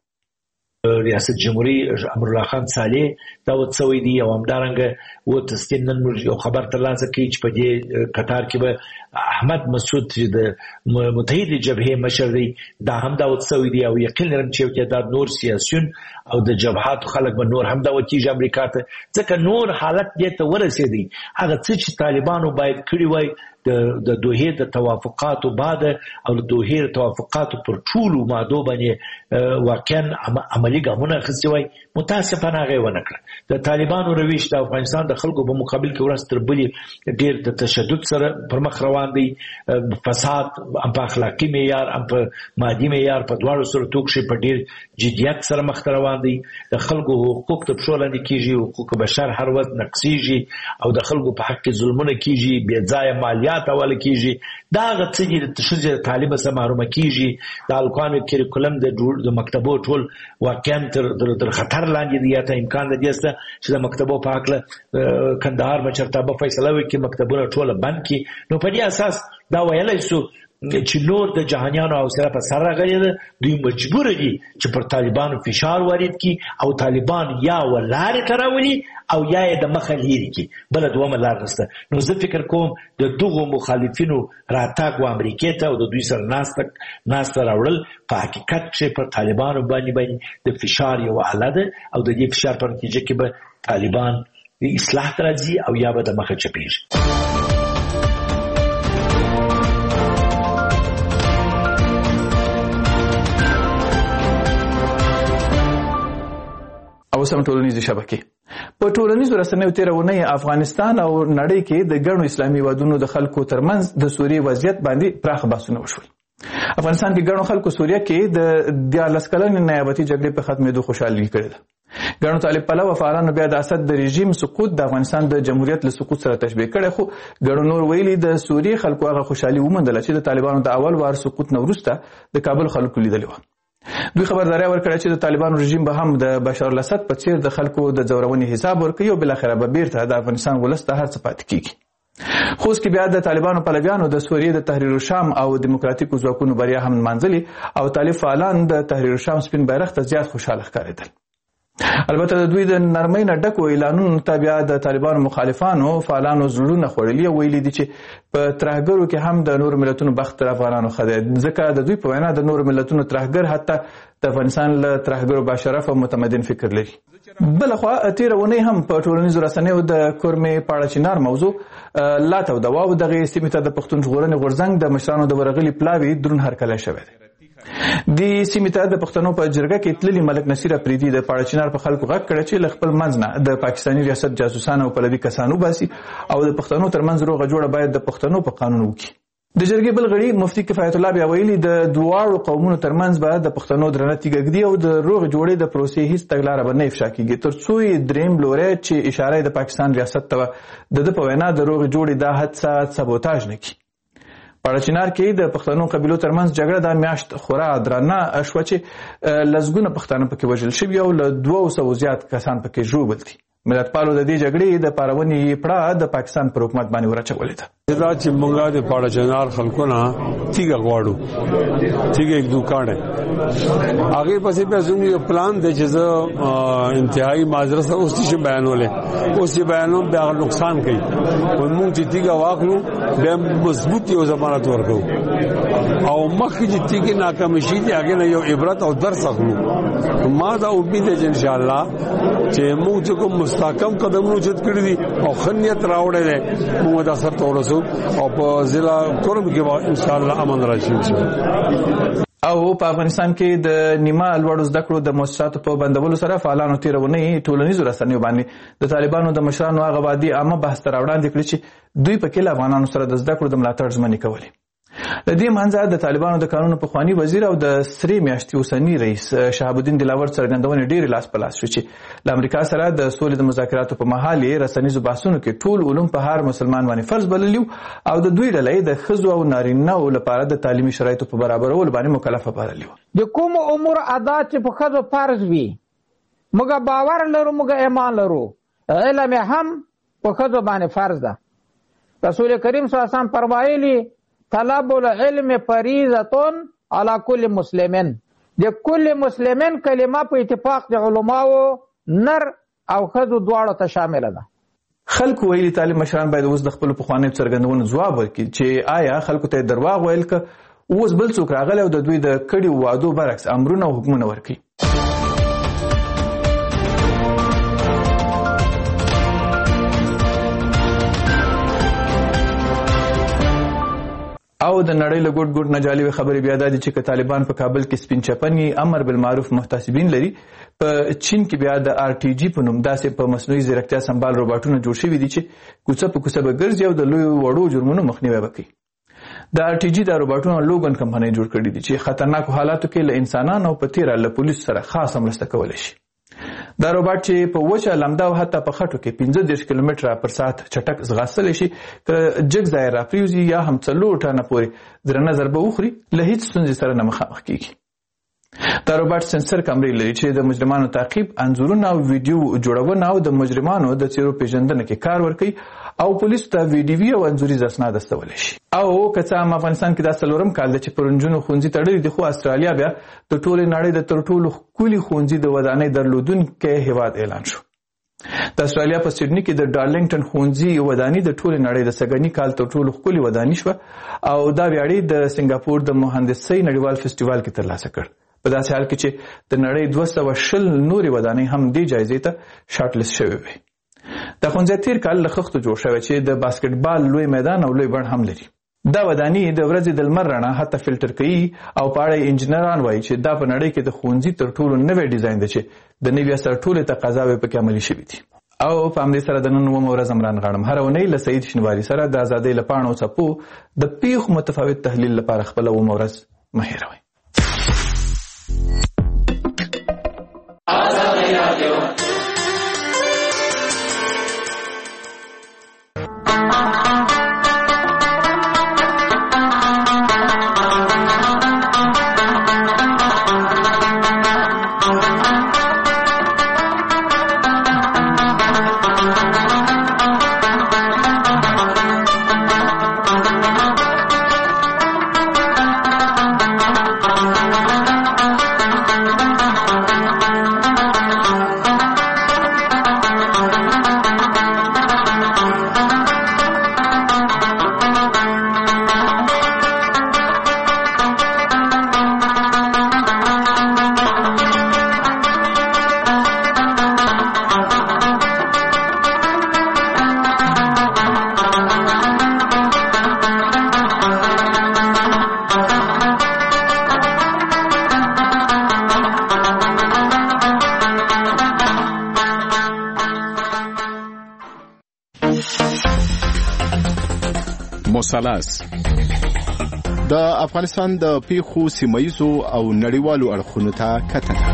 ریاست جمهوری امرالله خان صالح دا وڅوي دي او همدارنګه و تسکین نن یو خبر ترلاسه کړي چې په دې قطار کې به احمد مسعود چې د متحده جبهه مشر دی دا هم دا وڅوي دي او یقین لرم چې یو تعداد نور سیاسيون او د جبهات خلک به نور هم دا وکیږي امریکا ته ځکه نور حالت دې ته ورسېدي هغه څه چې طالبانو باید کړی وای د دوحې د توافقاتو بعد او د دوحې د توافقاتو پر ټولو مادو باندې واقعا عملي ګامونه اخیستي وای متاسفانه هغه ونه کړه. د طالبانو رویش د افغانستان د خلکو په مقابل کې ورځ تر بلې ډېر د تشدد سره پر مخ روان دی. فساد هم په اخلاقي معیار هم په مادي معیار په دواړو صورتو کې په ډېر جدیت سره مخ روان دی. د خلکو حقوق ته پښو لاندې کېږي حقوق بشر هر وخت نقصېږي او د خلکو په حق کې ظلمونه کېږي بې ځایه مالیات اول کېږي. دا هغه څه چې د ښځې د تعلیم څخه محرومه کېږي. د القانون کریکولم د مکتبو ټول واقعا تر خطر لاندې دی. یا ته امکان د دې سته چې د مکتبو په هکله کندهار مشرتابه فیصله وکړي مکتبونه ټوله بند کړي. نو په دې اساس دا ویلی سو چې نور د جهانیانو حوصله په سر راغلې ده. دوی مجبور دي چې پر طالبانو فشار وارد کړي او طالبان یا ولارې ته راولي او یا یې د مخه لرې کړي. بله دومره لار نشته. نو زه فکر کوم د دغو مخالفینو راتګ و امریکې ته او د دوی سره ناسته راوړل په حقیقت کښې پر طالبانو باندې باندې د فشار یو آله ده او د دې فشار په نتیجه کې به طالبان اصلاح ته راځي او یا به د مخه چپېږي. او سم ټولنیزې شبکې په ټولنیزو رسنیو تېره اونۍ افغانستان او نړۍ کې د ګڼو اسلامي هېوادونو د خلکو ترمنځ د سوریې وضعیت باندې پراخ بحثونه وشول. افغانستان کې ګڼو خلکو سوریه کې د دیارلس کلنې نیابتي جګړې په ختمېدو خوشحالي کړې ده. ګڼو طالب پلوه فعالانو بیا د اسد د رژیم سقوط د افغانستان د جمهوریت له سقوط سره تشبیه کړی خو ګڼو نور ویلي د سوریې خلکو هغه خوشحالي وموندله چې د طالبانو د اول وار سقوط نه وروسته د کابل خلکو لیدلې وه. دوی خبرداري ورکړه چې د طالبانو رژیم به هم د بشار الاسد په څیر د خلکو د ځورونې حساب ورکوي او بالاخره به بیرته د افغانستان ولس ته هر څه پاتې کیږي. خو اوس کې بیا د طالبانو پلویانو د سوریې د تحریر الشام او دیموکراتیکو ځواکونو بریا هم نمانځلې او طالب فعالان د تحریر الشام سپین بیرغ ته زیات خوشحاله ښکارېدل. البته د دوی د نرمۍ نه ډکو اعلانونو ته بیا د طالبانو مخالفانو فعالانو زړونه خوړلي او ویلي دي چې په ترهګرو کې هم د نورو ملتونو بخت تر افغانانو ښه دی، ځکه د دوی په وینا د نورو ملتونو ترهګر حتی د افغانستان له ترهګرو باشرف او متمدن فکر لري. بلخوا تېره اونۍ هم په ټولنیزو رسنیو د کورمې پاړه چنار موضوع لا توده وه او دغې سیمې ته د پښتون ژغورنې غورځنګ د مشرانو د ورغلي پلاوي دروند هرکلی شوی دی. دې سیمې ته د پښتنو په جرګه کې تللي ملک نصیر اپریدي د پاړه چنار په خلکو غږ کړی چې له خپل منځ نه د پاکستاني ریاست جاسوسان او پلوي کسان وباسي او د پښتنو ترمنځ روغه جوړه باید د پښتنو په قانون وکړي. د جرګې بل غړي مفتي کفایت الله بیا ویلي د دواړو قومونو ترمنځ به د پښتنو درنه تیږه ږدي او د روغې جوړې د پروسې هیڅ تګلاره به نه افشا کیږي تر څو یې دریم لوری چې اشاره د پاکستان ریاست ته د ده په وینا د روغې جوړې دا حادثه سبوتاژ نه کړي. پاړه چنار کې د پښتنو قبیلو ترمنځ جګړه دا میاشت خورا درنه شوه چې لسګونه پښتانه پکې وژل شوي او له دوو سوو زیات کسان پکې ژوبل دي. ملتپالو د دې جګړې د پارونې پړه د پاکستان پر حکومت باندې ورچولې ده. دا چې مونږه د پاړه چنار خلکو نه تیګه غواړو، تیګه یک دوکان دی هغه پسې په زموږ یو پلان دی چې زه انتهایی معذرت سره اوس چې بیانولې اوس چې بیانوم بیا نقصان کوي او مونږ چې تیګه واخلو بیا مضبوط یو ضمانت ورکو او مخکې چې تیګه ناکام شي دی هغه نه یو عبرت او درس اخلو. ما دا امید ده چې ان شاء الله چې موږ کوم مستحکم قدمونه چت کړی دي او خنیت راوړل دي موږ دا سره تورسو او په ضلع کورم کې ان شاء الله امن راشي. او په افغانستان کې د نیمه لوړو زده کړو د مؤسساتو په بندولو سره فعالانو تېره اونۍ ټولنیزو رسنیو باندې د طالبانو د مشرانو هغه وعدې عامه بحث ته راوړاندې کړي چې دوی پکې له افغانانو سره د زده کړو د ملاتړ ژمنې کولې. له دې منځه د طالبانو د قانون پخوانی وزیر او د سرې میاشتې اوسني رئیس شهاب الدین دلاور څرګندونې ډېرې لاس په لاس شوې چې له امریکا سره د سولې د مذاکراتو په مهال یې رسنیزو بحثونو کې ټول علوم په هر مسلمان باندې فرض بللي او د دوی ډله یې د ښځو او نارینه‌و لپاره د تعلیمي شرایطو په برابرولو باندې مکلفه بللي وه. د کومو امور ادا چې په ښځو فرض وي موږ باور لرو، موږ ایمان لرو، علم هم په ښځو باندې فرض ده. رسول کریم صلی الله علیه وسلم فرمایلي طلب العلم فریضة على كل مسلمین. د کل مسلمین کلمه په اتفاق د علماو نر او ښځو دواړو ته شامله ده. خلکو ویلي طالب مشران باید اوس د خپلو پخوانیو څرګندونو ځواب ورکړي چې آیا خلکو ته درواغ ویل که اوس بل څوک راغلی او د دوی د کړي وعدو برعکس امرونه او حکمونه ورکړي. او د نړۍ له ګوټ ګوټ نه جالبه خبرې بیا دا دي چې که طالبان په کابل کې سپین چپني امر بالمعروف محتسبین لري، په چین کې بیا د آر ټي جي په نوم داسې په مصنوعي ځیرکتیا سمبال روباټونه جوړ شوي دي چې کوڅه په کوڅه به ګرځي او د لویو وړو جرمونو مخنیوی به کوي. د آر ټي جي دا روباټونه لوګن کمپنۍ جوړ کړي دي چې خطرناکو حالاتو کې له انسانانو په تیره له پولیسو سره خاصه مرسته کولی شي. دا روباټ چې په وچه لمده او حتی په خټو کې پنځه دېرش کیلومتره پر ساعت چټک ځغاستلی شي، که جګ ځای راپریوځي یا هم څلور ټنه پورې درنه ضربه وخوري له هیڅ ستونزې سره نه مخامخ کیږي. دا روباټ سنسر کمرې لري چې د مجرمانو تعقیب، انځورونه او ویډیو جوړونه او د مجرمانو د څیرو پیژندنه کې کار ورکوي او پولیسو ته ویډیوي او انځوریز اسناد استولی شي. او که څه هم افغانستان کې دا څلورم کال دی چې پر نجونو ښوونځي تړلي دي، خو استرالیا بیا د ټولې نړۍ د تر ټولو ښکلي ښوونځي د ودانۍ درلودونکی هیواد اعلان شو. د استرالیا په سیډني کې د ډارلنګټن ښوونځي وداني د ټولې نړۍ د سږني کال تر ټولو ښکلي وداني شوه او دا ویاړې د سنګاپور د مهندسۍ نړیوال فستیوال کې ترلاسه کړ. په داسې حال کې چې د نړۍ دوه سوه شل نورې ودانۍ هم دې جایزې ته شارټ لیست شوې وې. دا ښوونځی تېر کال له خښتو جوړ شوی چې د باسکټبال لوی میدان او لوی بڼ هم لري. دا وداني د ورځې د لمر رڼا حتی فلټر کوي او په اړه انجینران وایي چې دا په نړۍ کې د ښوونځي تر ټولو نوی ډیزاین دی چې د نوي عصر ټولې تقاضاوې پکې عملي شوي دي. او په همدې سره د نن اوومه ورځ امران غاړم هره اونۍ له سعید شینواري سره د ازادۍ له پاڼو څپو د پیښو متفاوت تحلیل لپاره خپله اوومه ورځ مه هېروئ. مثلث د افغانستان د پیښو سیمایزو او نړیوالو اړخونو ته کتنه.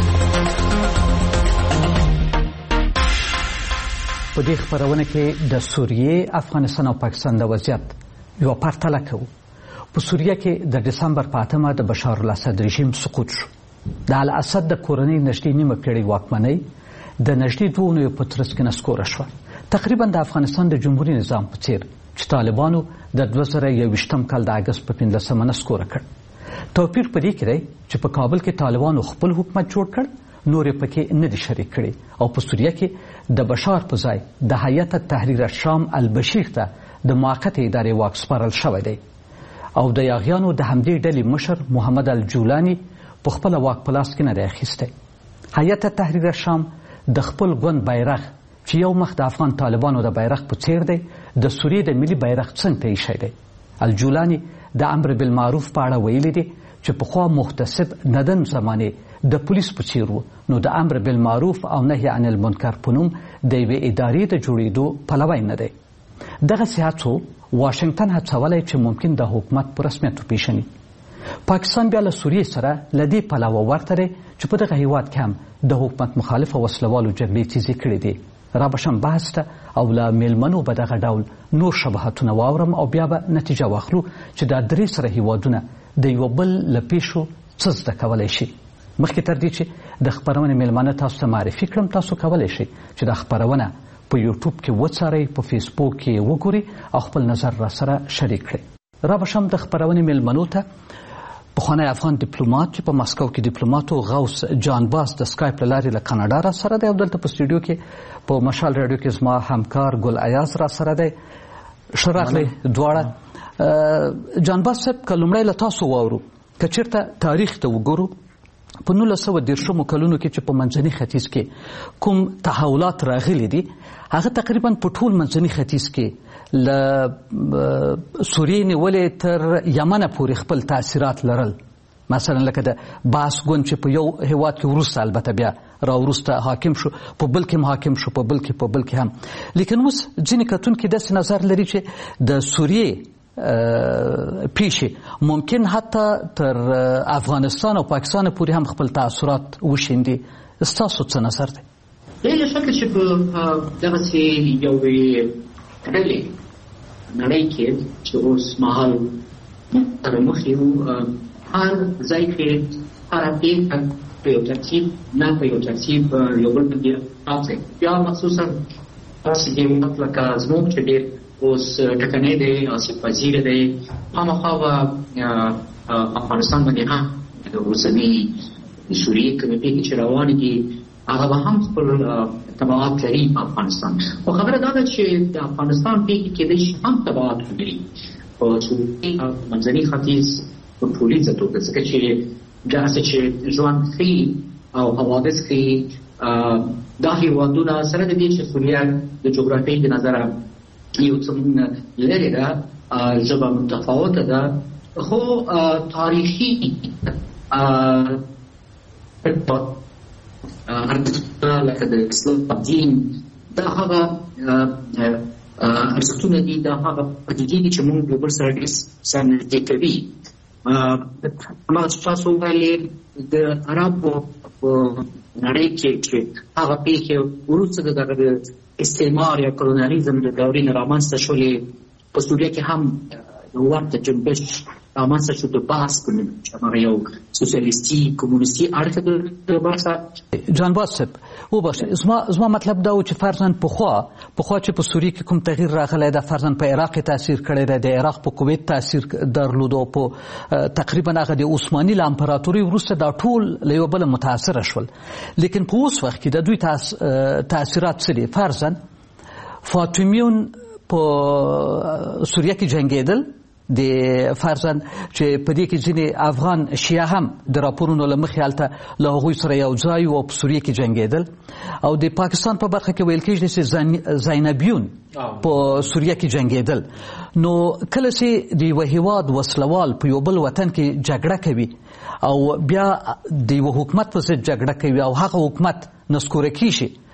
په دې خبرونه کې د سوریې، افغانستان او پاکستان د وضعیت یو پرتله کوو. په سوریه کې د دسمبر په اتمه د بشار الاسد رژیم سقوط شو. د الاسد د کورنۍ نږدې نیمه پیړۍ واکمنۍ د نږدې دوه اونیو په ترڅ کې نسکوره شوه. تقریبا د افغانستان د جمهوریت نظام په څیر چې طالبانو د دوه زره یوویشتم کال د اګست په پنځلسمه نسکوره کړ. توپیر په دې کې دی چې په کابل کې طالبانو خپل حکومت جوړ کړ، نور یې پکې نه دي شریک کړي، او په سوریه کې د بشار په ځای د هیئت تحریر الشام البشیر ته د موقتې ادارې واک سپارل شوی دی، او د یاغیانو د همدې ډلې مشر محمد الجولاني په خپله واک په لاس کې نه دی اخیستی. هیئت تحریر الشام د خپل ګوند بیرغ چې یو مخ د افغان طالبانو د بیرغ په څیر دی، د سوریې د ملي بیرغ څنګ ته ایښی دی. الجولاني د امر بالمعروف په اړه ویلي دي چې پخوا محتسب ندن زمانې د پولیس په څیر و، نو د امر بالمعروف او نهي عن المنکر په نوم د یوې ادارې د جوړېدو پلوی نه دی. دغسې هڅو واشنګټن هڅولی چې ممکن د حکومت په رسمیت وپېژني. پاکستان بیا له سوریې سره له دې پلوه ورته دی چې په دغه هیواد کې هم د حکومت مخالف او وسلوالو جګړې تیزې کړې دي. را بشم بحث ته او له میلمنو به دغه ډول نور شباهتونه واورم او بیا به نتیجه واخلو چې دا درې سره هیوادونه د یو بل له پیښو څه زده کولی شي. مخکې تر دې چې د خپرونې میلمانه تاسو ته معرفي کړم، تاسو کولی شئ چې دا خپرونه په یوټیوب کې وڅارئ، په فیسبوک کې وګورئ او خپل نظر را سره شریک کړئ. را بشم د خپرونې میلمنو ته پخوانی افغان ډیپلوماټ چې په مسکو کې ډیپلوماټ و غوث جان باز د سکایپ له لارې له کاناډا را سره دی، او دلته په سټوډیو کې په مشال راډیو کې زما همکار ګل ایاز را سره دی. ښه راغلئ دواړه. جان باز صاحب، که لومړی له تاسو واورو، که چېرته تاریخ ته وګورو، په نولس سوه دېرشمو کلونو کې چې په منځني ختیځ کې کوم تحولات راغلي دي، هغه تقریبا په ټول منځني ختیځ کې له سوریې نیولې تر یمنه پورې خپل تاثیرات لرل. مثلا لکه د باس ګوند چې په یو هیواد کې وروسته البته بیا را وروسته حاکم شو، په بل کې هم حاکم شو، په بل کې په بل کې هم. لیکن اوس ځینې کتونکي داسې نظر لري چې د سوریې پیښې ممکن حتی تر افغانستان او پاکستان پورې هم خپل تاثیرات وشیندي. ستاسو څه نظر دی؟ بله شکل چې په دغسې یوې ډلې نړۍ کې چې اوس مهال تر مخې وو، هر ځای کې هره پېښه په یو ترتیب نه په یو ترتیب یو بل پکې راځي. بیا مخصوصا داسې هېواد لکه زموږ چې ډېر اوس ټکنی دی، آسیب پذیره دی، خامخا به افغانستان باندې هم د اوسني سوریې کومې پېښې چې روانې دي هغه به هم خپل تبعات لري په افغانستان. خو خبره دا ده چې د افغانستان پېښې کېدای شي هم تبعات ولري په سوریې او منځني ختیځ په ټولیزه توګه، ځکه چې داسې چې ژوند ښیي او حوادث ښیي دا هېوادونه سره د دې چې سوریه د جغرافیې د نظره یو څه لرې ده، ژبه متفاوته ده، خو تاریخي ارزښتونه لکه د اسلام دین دا هغه ارزښتونه دي، دا هغه پدیدې دي چې موږ یو بل سره ډېر سره نږدې کوي. هماغه چې تاسو وویلې د عربو په نړۍ کې چې هغه پېښې وروسته د دغه استعمار یا کولونیالیزم د دورې نه رامنځته شولې، په سوریه کې هم یو ورته جنبش رامنځته شو د بحث په نوم چې هغه یو سوسیالیستي کمونیستي اړخ د بحث. جان باز صاحب وبخښئ، زما زما مطلب دا و چې فرضاً پخوا پخوا چې په سوریه کې کوم تغییر راغلی ده، فرضاً په عراق کې تاثیر کړی دی، د عراق په کویت تاثیر درلود، او په تقریبا هغه د عثماني له امپراتورۍ وروسته دا ټول له یو بله متاثره شول. لیکن په اوس وخت کې د دوی تاثیرات څه دي؟ فرضاً فاطمیون په سوریه کې جنګېدل، د فرضاً چې په دې کې ځینې افغان شیعه هم د راپورونو له مخې هلته له هغوی سره یو ځای او په سوریه کې جنګېدل، او د پاکستان په برخه کې ویل کېږي چې زینبیون په سوریه کې جنګېدل. نو کله چې د یوه هیواد وسلوال په یو بل وطن کې جګړه کوي او بیا د یوه حکومت په ضد جګړه کوي او هغه حکومت نسکوره کېږي،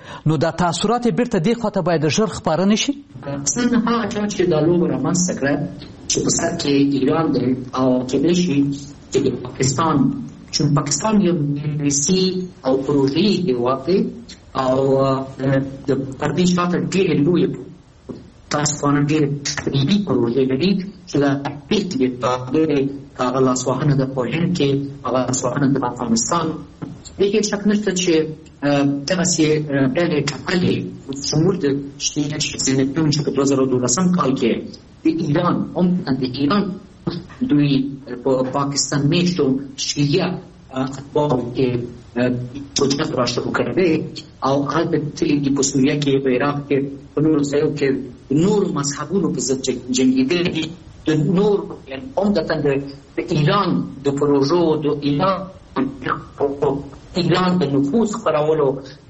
نو دا تاثرات یې بیرته دې خواته باید ژر خپاره نه شي. اصلا هغه چا چې دا لوبه رامنځته کړه چې په سر کې ایران دی او کېدای شي چې پاکستان، چون پاکستان یو انګلیسي او پروژې هېواد دی او د پردې شاته ډېرې لویې تاسو باندې ډېرې تقریبي پروژې لري چې دا ډېرې ډېرې هغه لاسوهنه د په هند کې، هغه لاسوهنه د افغانستان. دې کې شک نشته چې دغسې ډلې ټاکلې شمول د زینتون چې په دوه زره دولسم کال کې د ایران عمدتاً د ایران دوی په پاکستان میشتو شیعه اتباعو کې توجه راشته کړی او هلته تللي دي په سوریه کې، په عراق کې، په نورو ځایو کې نورو مذهبونو په ضد جنګېدلي دي. د نور یعنې عمدتاً د ایران د پروژو د ایران ایران د نفوذ خپرولو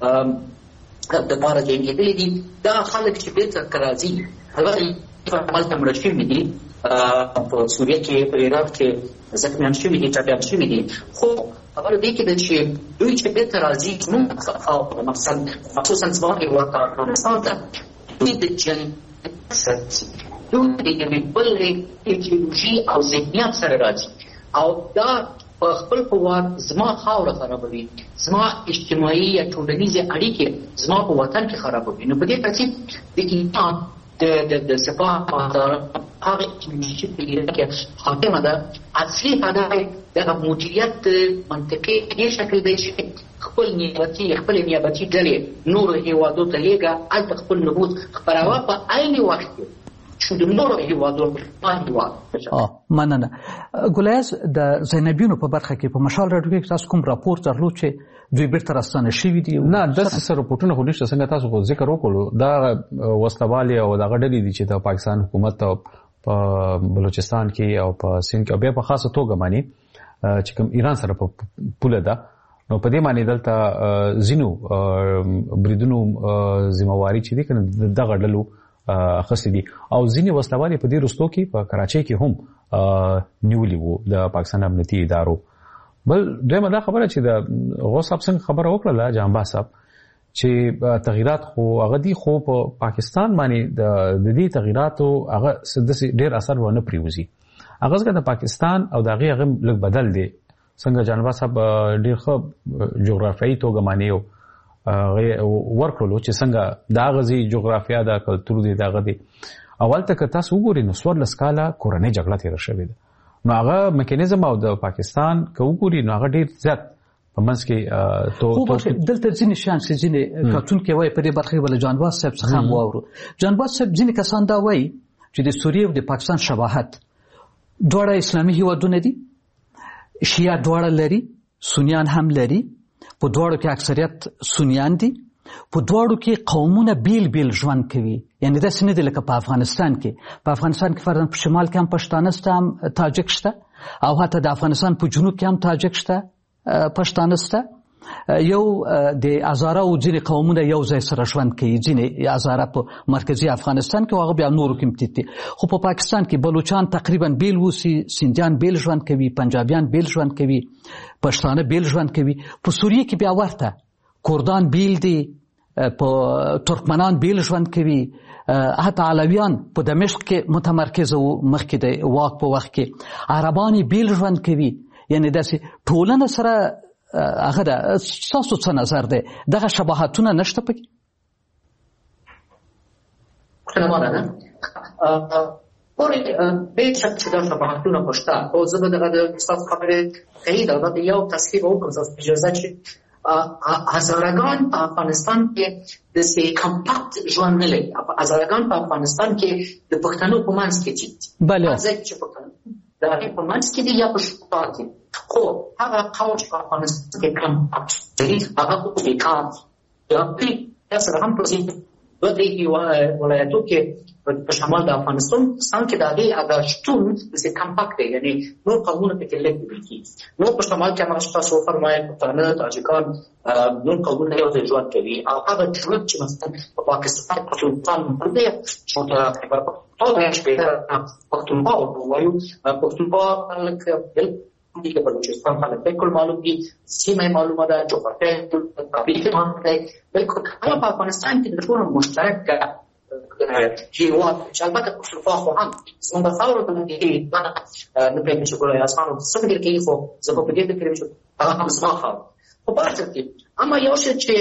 دپاره جنګېدلي دي. دا خلک چې بېرته که راځي هغه همالته مړه شوي دي، په سوریه کې، په عراق کې زخمیان شوي دي، ټپیان شوي دي. خو خبره دې کې ده چې دوی چې بېرته راځي زموږ مقصد خصوصا زما هېواد ته افغانستان ته دوی د جنګ دوی د یوې بلې ایډیولوژي او ذهنیت سره راځي او دا په خپل په وار زما خاوره خرابوي، زما اجتماعي یا ټولنیزې اړیکې زما په وطن کې خرابوي. نو په دې ترتیب د ایران د سپاه هغه ایډیولوژي په ایران کې حاکمه ده. اصلي هدف دغه مدیریت منطقي دې شکل دی چې خپل نیابتي خپل نیابتي ډلې نورو هېوادو ته لېږه، هلته خپل نفوذ خپروه په عین وخت کې مننه. ګولیاس د زینبیونو په برخه کې په مشال راډیو کې تاسو کوم راپور درلود چې دوی بیرته راستانه شوي دي؟ نه، داسې راپورټونه خو نشته. څنګه تاسو خو ذکر وکړو دا وسلوالې او دغه ډلې دي چې د پاکستان حکومت په بلوچستان کې او په سند کې او بیا په خاصه توګه باندې چې کوم ایران سره په پوله ده، نو په دې باندې دلته ځینو بریدونو ذمہواري چې دي کنه دغه ډلو اخیستې دي او ځینې وسلوالې په دې وروستو کې په کراچۍ کې هم نیولي وو د پاکستان امنیتي ادارو. بل دویمه دا خبره چې د غوث صاحب څنګه خبره وکړله جهانباز صاحب چې تغییرات خو هغه دي، خو په پاکستان باندې د دې تغییراتو هغه داسې ډېر اثر ونه پرېوځي. هغه ځکه د پاکستان او د هغې هغه لږ بدل دی. څنګه جهانباز صاحب ډېر ښه جغرافیایي توګه باندې یو ورکړلو چې څنګه دا غزي جغرافیا دا کلتور دی دا غدي اول ته که تاسو وګورئ نو څوارلس کاله کورنۍ جګړه تېره شوې ده. نو هغه میکانیزم او د پاکستان که وګورئ نو هغه ډېر زیات په منځ کې خو دلته ځینې شیان چې ځینې کتونکي وایي په دې برخه کې بله جانباز صاحب څخه هم واورو. جانباز صاحب ځینې کسان دا وایي چې د سوریې او د پاکستان شباهت دواړه اسلامي هېوادونه دي، شیعه دواړه لري، سنیان هم لري، په دواړو کې اکثریت سنیان دي، په دواړو کې قومونه بیل بیل ژوند کوي. یعنې داسې نه دي لکه په افغانستان کې. په افغانستان کې فرضاً په شمال کې هم پښتانه شته، هم تاجک شته، او حتی د افغانستان په جنوب کې هم تاجک شته، پښتانه شته. یو د هزاره او ځینې قومونه یو ځای سره ژوند کوي. ځینې هزاره په مرکزي افغانستان کې او هغه بیا نورو کې متحد دي. خو په پاکستان کې بلوچان تقریبا بیل اوسي، سندیان بیل ژوند کوي، پنجابیان بیل ژوند کوي، پښتانه بیل ژوند کوي. په سوریه کې بیا ورته کردان بیل دي، په ترکمنان بیل ژوند کوي، حتی علویان په دمشق کې متمرکز وو مخکې د واک په وخت کې، عربان بیل ژوند کوي. یعنې داسې ټولنه سره هغه ده. ستاسو څه نظر دی؟ دغه شباهتونه نشته پکې؟ پوښتنه ده پورې بېشک چې دا شباهتونه خو شته، خو زه به دغه د ستاسو خبرې صحیح ده د یو تصحیح وکړم ستاسو اجازه چې هزارګان په افغانستان کې داسې کمپاکت ژوند نه لري. هزارګان په افغانستان کې د پښتنو په منځ کې دي، بله چې پښتنو د هغې په منځ کې دي یا په شمال کې. خو هغه قوم چې په افغانستان کې کمپاکت لري هغه خو بېکار دي. یا پرې سره هم په دوه درې ولایتو کې په شمال د افغانستان کې د هغې هغه شتون داسې کمپاکت دی، یعنې نور قومونه پکې لږ لیدل کېږي. نور په شمال کې هماغه تاسو وفرمایئ پښتانه، تاجکان، نور قومونه یو ځای ژوند کوي. او هغه ژوند چې مثلا په پاکستان پښتونستان دی چې پښتونخوا ورته وایو، پښتونخوا لکه دي که بلوچستان حالا بالکل معلوم دي، سیمه معلومه ده، جغرافیه تاریخ معلومه ده، بالکل حالا په افغانستان کې د ټولو مشترک هیواد چې البته پښتونخوا خو هم زموږ د خاورو په منځ کې نه پوهېږم چې ګل یاسمانو څه فکر کوي، خو زه په دې فکر یم چې هغه هم زما خاوره. خو په هر څه کې اما یو شی چې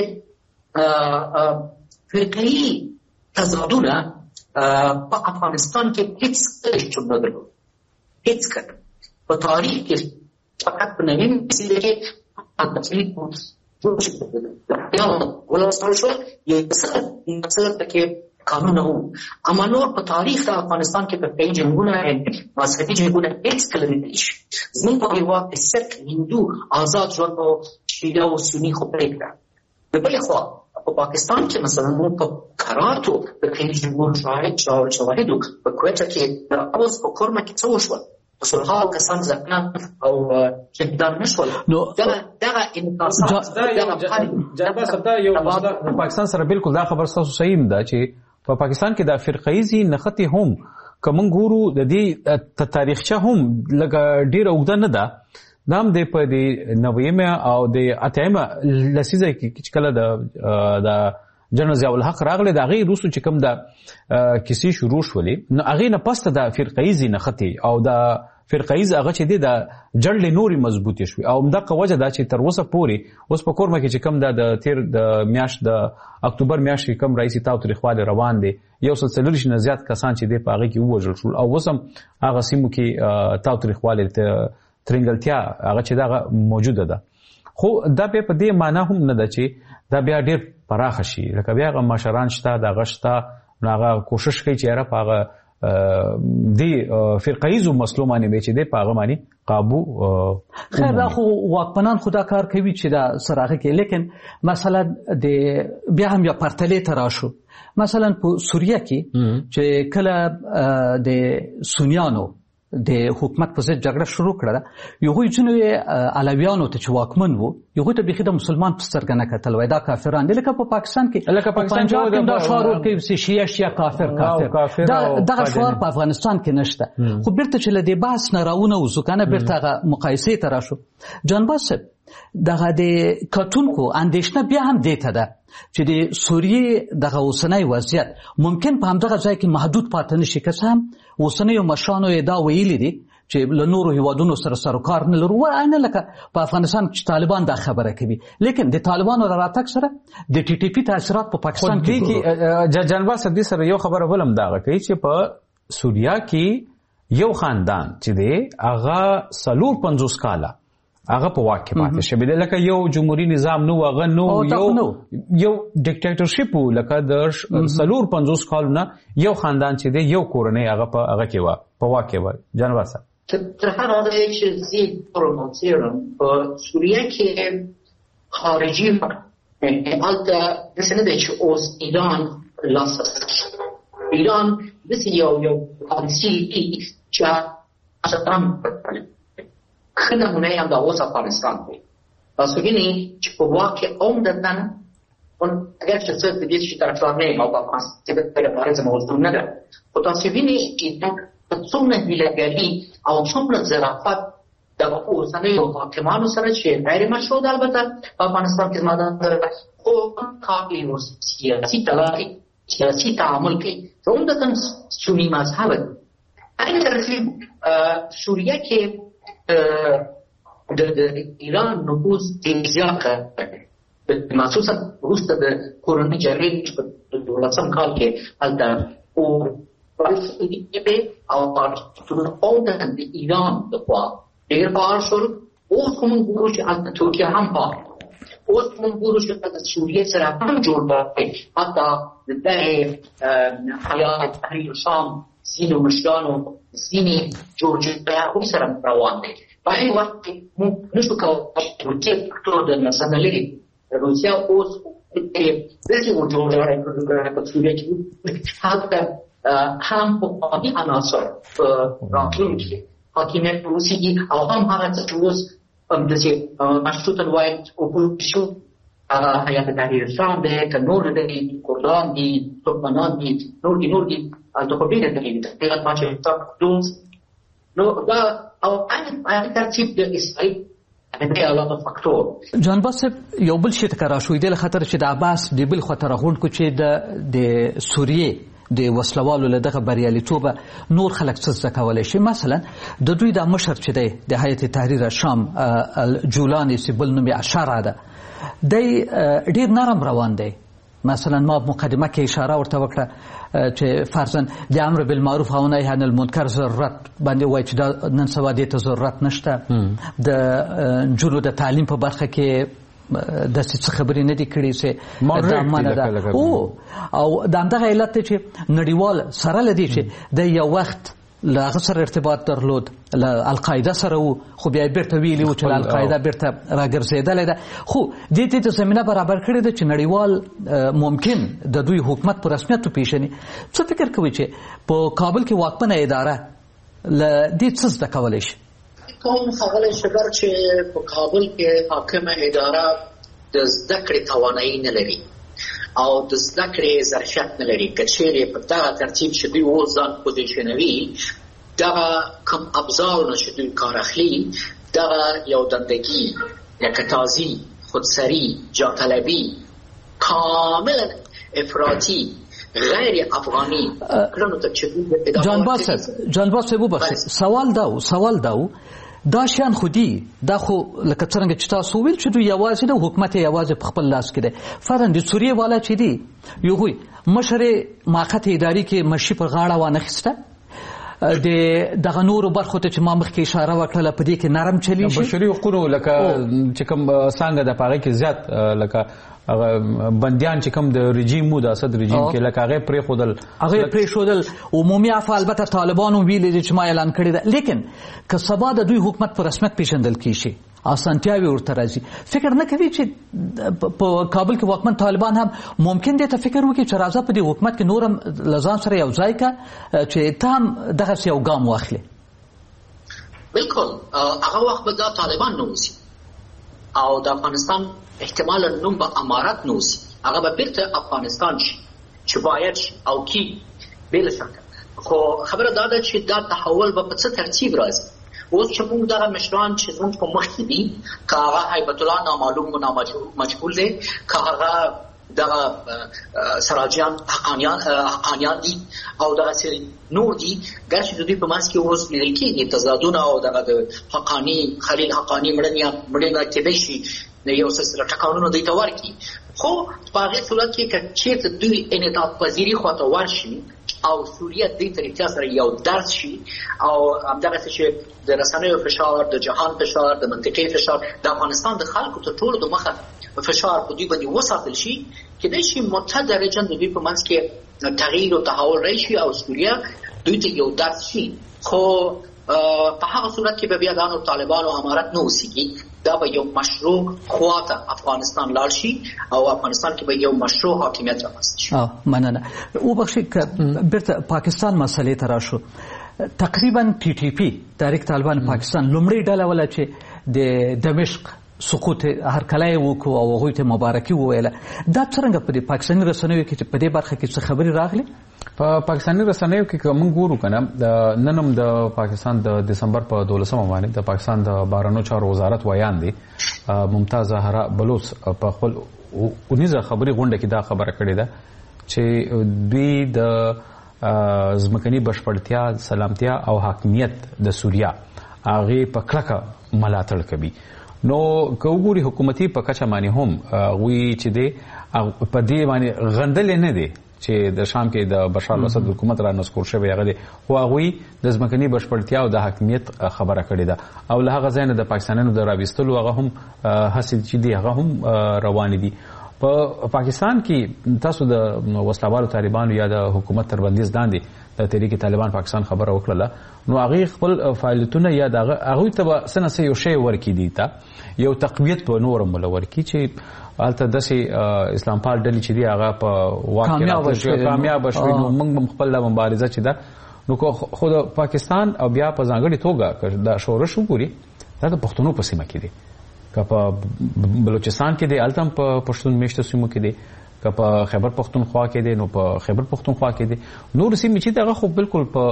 فرقه‌ایي تضادونه په افغانستان کې هیڅ کله نه درلود، هیڅ کله په تاریخ کې فقط په نوین مسیره کې تفصیل جوړ شوی یا ولستان شو یو څه څه کې قانون وو. اما نور په تاریخ د افغانستان کې په پیج جنگونه مذهبي جنگونه هیڅ کله نه دي زموږ په هیواد کې سک هندو آزاد ژوند او شیعه او سني خو پرېږده. د بلې خوا په پاکستان کې مثلا موږ په کراتو د پیج جنگونو شواهد شواهدو په کویټه کې د اوس په کورمه کې څه وشول، صلحال کسان زخمیان او شهیدان نشول. نو دغه انقاصات جناب صاحب یو پاکستان سره بالکل دا خبر تاسو صحیح ده چې په پاکستان کې د فرقه‌ایي نختی هم کوم ګورو د دې تاریخچه هم لګ ډیر اوږده نه ده، نام دې په دې نوېمه او د اتمه لسیزه کې کله د د جنرال ضیاء الحق راغله د هغې وروسته چې کوم د کیسې شروع شولې نو هغې نه پسته د فرقه‌ایي نښتې او د فرقه‌ایي هغه چې دی د جړلې نورې مضبوطې شوې او همدغه وجه دا چې تر اوسه پورې اوس په کورمه کې چې کوم د تېر د میاشت د اکتوبر میاشت کې کوم رئیسي تاوتریخوالی روان دی، یو سل څلوېښت نه زیات کسان چې دی په هغې کې ووژل شول او اوس هم هغه سیمو کې تاوتریخوالی ترنګلتیا هغه چې دغه موجوده ده. خو دا بیا په دې معنا هم نه ده چې دا بیا ډېر پراخه شي، لکه بیا هغه مشران شته دغه شته نو هغه کوشش کوي چې یاره په هغه دې فرقه‌ایزو مسلو باندې به چې دی په هغه باندې قابو. خیر دا خو واکمنان خو دا کار کوي چې دا سره هغه کې، لیکن مثلا د بیا هم یا پرتلې ته راشو مثلا په سوریه کې چې کله د سنیانو د حکومت په ضد جګړه شروع کړه، یوه ځینو علویانو ته چې واکمن وو یوه ته بیخي د مسلمان په سترګه نه کتل، وای دا کافران دي، لکه په پاکستان کې لکه پاکستان کې دا شعار ورکوي چې شیعه شیعه کافر کافر دا دغه شعار په افغانستان کې نشته. خو بیرته چې له دې بحث نه راونه وځو کنه بیرته هغه مقایسې ته راشو، جانباز صاحب دغه د کتونکو اندېښنه بیا هم دې ته ده چې د سوریې دغه اوسنی وضعیت ممکن په همدغه ځای کې محدود پاتې نشي، که څه هم اوسنیو مشرانو یې دا ویلي دي چې له نورو هیوادونو سره سروکار نه لرو، نه لکه په افغانستان کې طالبان دا خبره کوي، لیکن د طالبانو د راتګ سره د ټي ټي پي تاثیرات په پاکستان کې جنبا صدی سره یو خبره ولم دا کوي چې په سوریا کې یو خاندان چې دی هغه څلور پنځوس کاله هغه په واک کې پاتې شوی دی، لکه یو جمهوریت نظام نو هغه نو یو یو ډیکټیټرشپ لکه د څلور پنځوس کالونه یو خاندان چې دی یو کورنۍ هغه په هغه کې و په واک کې و. جنبا صاحب تر هغه چې زی پروموسیرم په سوریه کې خارجي البته دسنه دی چې اوس ایران لاس ایران دسی یو یو پالیسی چې اصلا ښه نمونه یې هم د اوس افغانستان دی. تاسو وینئ چې په واک کې عمدتاً اگر چې څه د دې چې طرفدار نه یم او په افغانستان کې د لپاره زما موضوع نه ده، خو تاسو وینئ چې څومره هیلهګري او څومره ظرافت د اوسنیو حاکمانو سره چې غیر مشروع ده، البته په افغانستان کې زما ده خو کافي او سیاسي تلاشي سیاسي تعامل کوي چې عمدتاً سني مذهب دی. این ترتیب سوریه کې د ایران نفوذ ډېر زیات کړی، مخصوصا وروسته د کورنۍ جګړې په دولسم کال کې هلته او او عمدتاً د ایران لخوا ډېر فعال شول. اوس خو موږ ګورو چې هلته ترکیه هم فعال، اوس موږ ګورو چې د سوریې سره هم جوړ دی، حتی د دغې حیات تحریر شام ځینو مشرانو ځینې جوړجاړي سره روان دی. په هغې وخت کې موږ نشو کولی چې روسیې پښتو د نظر لري، روسیه اوس داسې وجوړجاړی په سوریه کې هلته هم پخواني عناصر په راتلونکي حاکمیت اوسېږي او هم هغه څه چې اوس همداسې مشروطه وایي اپوزیسیون هغه حیات تحریر شام دی، که نور دی، کردان دي، ترکمنان دي، نور دي نور دي هلته خو ډېره دلیل ده. هغه ما چې دوز نو دا او ان ترتیب د اسرائیل د علاوه فاکتور جان باسب یو بل شي ته راشوي د خطر چې د عباس د بل خطر غونډ کو چې د د سوریه د وسلوالو له دغه بریالیتوب نور خلک څه زده کولی شي. مثلا د دوی د مشر چې دی د هیئت تحریر شام الجولاني چې بل نوم یې اشاره ده دی ډېر نرم روان دی. مثلا ما مقدمه کې اشاره ورته وکړه چې فرضاً د امر بالمعروف او نهی عن المنکر ضرورت باندې وایي چې دا نن سبا دې ته ضرورت نشته. د نجونو د تعلیم په برخه کې داسې څه خبرې نه دي کړې چې دا منع ده او او د همدغه علت دی چې نړیوال سره له دې چې د یو وخت له هغه سره ارتباط درلود له القاعده سره و خو بیا بیرته ویلي و چې له القاعده بیرته راګرځېدلی ده خو دې ته د زمینه برابر کړې ده چې نړیوال ممکن د دوی حکومت په رسمیت وپېژني. څه فکر کوئ چې په کابل کې واکمنه اداره له دې څه زده کولی شي؟ کوم ښاغلی شګر چې په کابل کې حاکمه اداره د زده کړې توانایي نه لري او د زده کړې ظرفیت نه لري، که چیرې په دغه ترتیب چې دوی اوس ځان پوزیشنوي دغه کوم ابزارونه چې دوی کار اخلي دغه یو دندګي یکتازي خودسری جاطلبي کاملا افراطي غیر افغانی کړنو ته چې جان باسط جان باسط وبخښئ سوال دا و سوال دا و دا شیان خو دي دا خو لکه څرنګه چې تاسو وویل چې دوی یوازې د حکومت یوازې په خپل لاس کې دی. فرضاً د سوریې والا چې دي یو هغوی مشر موقت اداري کې مشي پر غاړه وانخیسته د دغه نورو برخو ته چې ما مخکې اشاره وکړله په دې کې نرم چلیږي بشري حقوقو لکه چې کوم څانګه د په هغې کې زیات لکه بندیان چې کوم د رژیم و د اسد رژیم کې لکه هغې پرېښودل هغې پرېښودل عمومي عفو البته طالبانو ویلي دي چې ما اعلان کړې ده. لیکن که سبا د دوی حکومت په رسمیت پېژندل کېږي اسانتیاوې ورته راځي فکر نه کوي چې په کابل کې واکمن طالبان هم ممکن دی ته فکر وکړي چې راځه په دې حکومت کې نور هم له ځان سره یو ځای که چې ته هم دغسې یو ګام واخلې؟ بلکل هغه وخت به دا طالبان نوځي او د افغانستان احتمالا نوم به امارت نوځي هغه به بیرته افغانستان شي چې باید شي او کی بې شکه. خو خبره دا ده چې دا تحول به په څه ترتیب راځي. اوس چې موږ دغه مشران چې زموږ په مخ کې دي که هغه هیبت الله نامعلوم و نامجهول دی که هغه دغه سراجیان حقانیان دي او دغسې نور دي ګرچې د دوی په منځ کې اوس لیدل کېږي تضادونه او دغه د حقاني خلیل حقاني مړینه کېدی شي یو سلسله ټکانونه دوی ته ورکړي. خو په هغې صورت کې که چېرته دوی انعطاف پذیري خواته ورشي او سوریه دې طریقه سره یو درس شي او همدغسې چې د رسنیو فشار د جهان فشار د منطقې فشار د افغانستان د خلکو تر ټولو د مخه فشار په دوی باندې وساتل شي کېدای شي متدرجا د دوی په منځ کې تغییر او تحول راشي او سوریه دوی ته یو درس شي. خو په هغه صورت کې به بیا دا نور طالبان او امارت نه اوسېږي دا به یو مشروع خواته افغانستان لاړ شي او افغانستان کې به یو مشروع حاکمیت رامنځته شي. مننه. وبخښئ که بیرته پاکستان مسئلې ته راشو تقریبا پی ټي پی تحریک طالبان پاکستان لومړۍ ډله وله چې د دمشق سقوط هرکلی وکړو او هغوی ته مبارکي وویله. دا څرنګه په دې پاکستاني رسنیو کې چې په دې برخه کې څه خبرې راغلي؟ په پاکستاني رسنیو کې که موږ ګورو که نه نن هم د پاکستان د دسمبر په دولسمه باندې د پاکستان د بهرنیو چارو وزارت ویان دی ممتاز زهرا بلوچ په خپل اونیزه خبري غونډه کې دا خبره کړې ده چې دوی د ځمکني بشپړتیا سلامتیا او حاکمیت د سوریه هغې په کلکه ملاتړ کوي. نو که وګوري حکومتي په کچه باندې هم هغوی چې دی په دې باندې غندلې نه دی چې د شام کې د بشار الاسد حکومت را نسکور شوی هغه دی خو هغوی د ځمکني بشپړتیا او د حاکمیت خبره کړې ده او له هغه ځای نه د پاکستانیانو د راویستلو هغه هم هڅې چې دي هغه هم روانې دي. په پاکستان کې تاسو د وسلوالو طالبانو یا د حکومت تر بندیز لاندې د تحریک طالبان پاکستان خبره وکړله نو هغې خپل فعالیتونه یا د هغوی ته به څه نه څه یو شی ورکړي دي ته یو تقویت به نور هم له ورکړي چې هلته داسې اسلام پال ډلې چې دي هغه په واک کې کامیابه شوي نو موږ به خپله مبارزه چې ده نو خو د پاکستان او بیا په ځانګړې توګه که د شورش وګوري دا د پښتنو په سیمه کې دی که په بلوچستان کې دی هلته هم په پښتون میشته سیمو کې دی که په خیبر پښتونخوا کې دی نو په خیبر پښتونخوا کې دی نور سیمې چې دي هغه خو بلکل په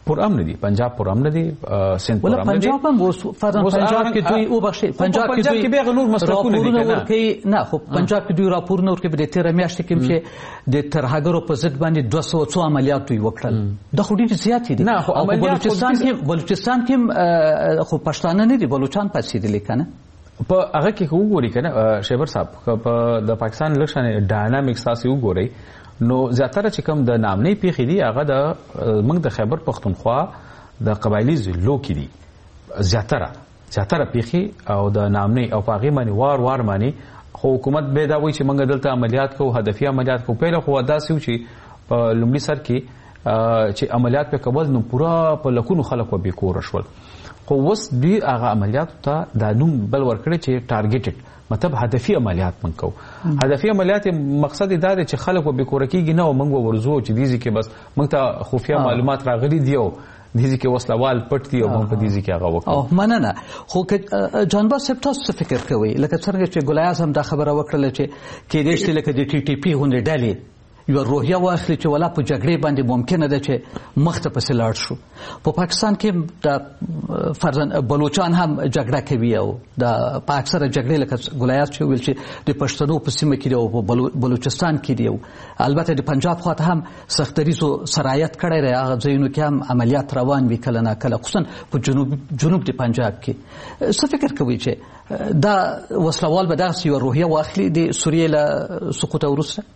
پر امن دي پنجاب پر امن دي سند پر امن دي پنجاب هم فرضاً پنجاب کې دوی او بخښي پنجاب کې دوی به نور مسلکونه دي کنه نه خو پنجاب کې دوی راپورونه ورکړي په تیر میاشت کې چې د ترهګرو په ضد باندې دوه سوه څو عملیات دوی وکړل د خو ډیر زیات دي نه خو بلوچستان کې بلوچستان کې خو پښتانه نه دي بلوچستان پاتې دي کنه په هغه کې وګوري کنه شیبر صاحب په د پاکستان لښنه ډاینامیکس تاسو وګورئ نو زیاتره چې کوم د نامنۍ پیښې دي هغه د موږ د خیبر پښتونخوا د قبایلي ضلعو کې دي زیاتره زیاتره پیښې او د نامنۍ او په هغې باندې وار وار باندې خو حکومت به دا وایي چې موږ دلته عملیات کوو هدفي عملیات کوو پهله خو داسې و چې په لومړي سر کې چې عملیات په کول نو پوره په لکونو خلک به بېکوره شول خو اوس دوی هغه عملیاتو ته دا نوم بل ورکړی چې ټارګېټډ مطلب هدفي عملیات من کو هدفي عملیات مقصد دا دی چې خلک به کور کېږي نه او موږ ورزو چې دیږي کې بس موږ ته خفیه معلومات راغلي دی او دیږي کې وسلوال پټ دی او موږ په دیږي کې هغه وکړو او مننه خو جانباز صاحب تاسو څه فکر کوئ لکه څنګه چې ګلای اعظم دا خبره وکړه چې کېدای شي لکه د ټي ټي پي غونډې ډلې یو روحیه واخلي چې ولا په جګړې باندې ممکنه ده چې مخته پسې لاړ شو په پاکستان کې د فرضاً بلوچان هم جګړه کوي او د په اکثره جګړې لکه ګلایات چې ویل چې د پښتنو په سیمه کې دی او په بلوچستان کې دی البته د پنجاب خواته هم سختدریزو سرایت کړی دی هغه ځایونو کې هم عملیات روان وي کله نه کله خصوصا په جنوب جنوب د پنجاب کې څه فکر کوي چې دا وسلوال به دغسې یوه روحیه واخلي د سوریې له سقوطه وروسته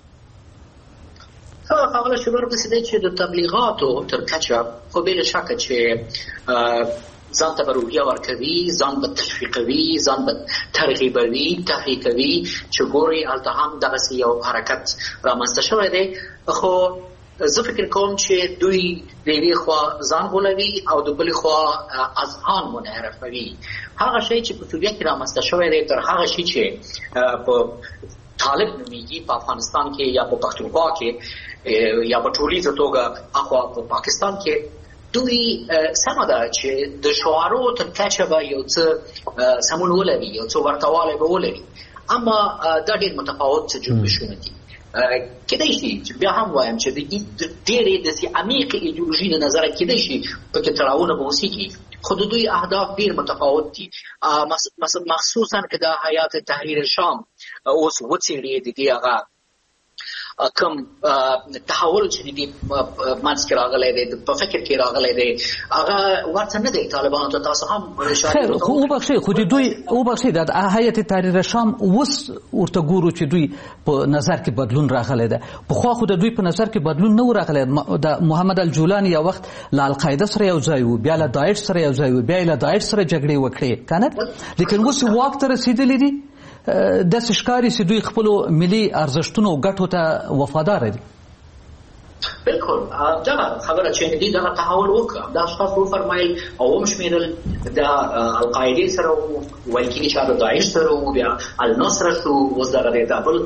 هغه شعور داسې دی چې د تبلیغاتو تر کچه خو بې له شکه چې ځان ته به روحیه ورکوي ځان به تشویقوي ځان به ترغیبوي تحریکوي چې ګورئ هلته هم دغسې یو حرکت رامنځته شوی دی خو زه فکر کوم چې دوی د یوې خوا ځان غولوي او د بلې خوا اذهان منحرفوي هغه شی چې په سوریه کې رامنځته شوی دی تر هغه شي چې په طالب نومیږي په افغانستان کې یا په پښتونخوا کې یا په ټولیزه توګه اخوا په پاکستان کې دوی سمه ده چې د شعارو تر کچه به یو څه سمون ولري یو څه ورته والی به ولري اما دا ډېر متفاوت جنبشونه دي کېدای شي چې بیا هم وایم چې د ډېرې داسې عمیقې ایډیولوژي له نظره کېدای شي پکې تړاوونه به وسیږي خو د دوی اهداف ډېر متفاوت دي مخصوصا که د حیات تحریر شام اوس وڅېړي د دې هغه کم تحول چې د دې منځ کې راغلی دی په فکر کې راغلی دی هغه ورته نه دی طالبانو ته تاسو هم خیر خو وبخښئ خو د دوی وبخښئ د هیئت تحریر شام اوس ورته ګورو چې دوی په نظر کې بدلون راغلی دی پخوا خو د دوی په نظر کې بدلون نه و راغلی د محمد الجولاني یو وخت له القاعده سره یو ځای و بیا له داعش سره یو ځای و بیا له داعش سره جګړې وکړې که نه لیکن اوس واک ته رسېدلي دي داسې ښکاري چې دوی خپلو ملي ارزښتونو او ګټو ته وفاداره دي بالکل دغه خبره چې دوی دغه تحول وکړه دا اشخاص وفرمایل او وشمېرل د القاعدې سره ویل کېږي چې د داعش سره و بیا النصره شو اوس دغه د بل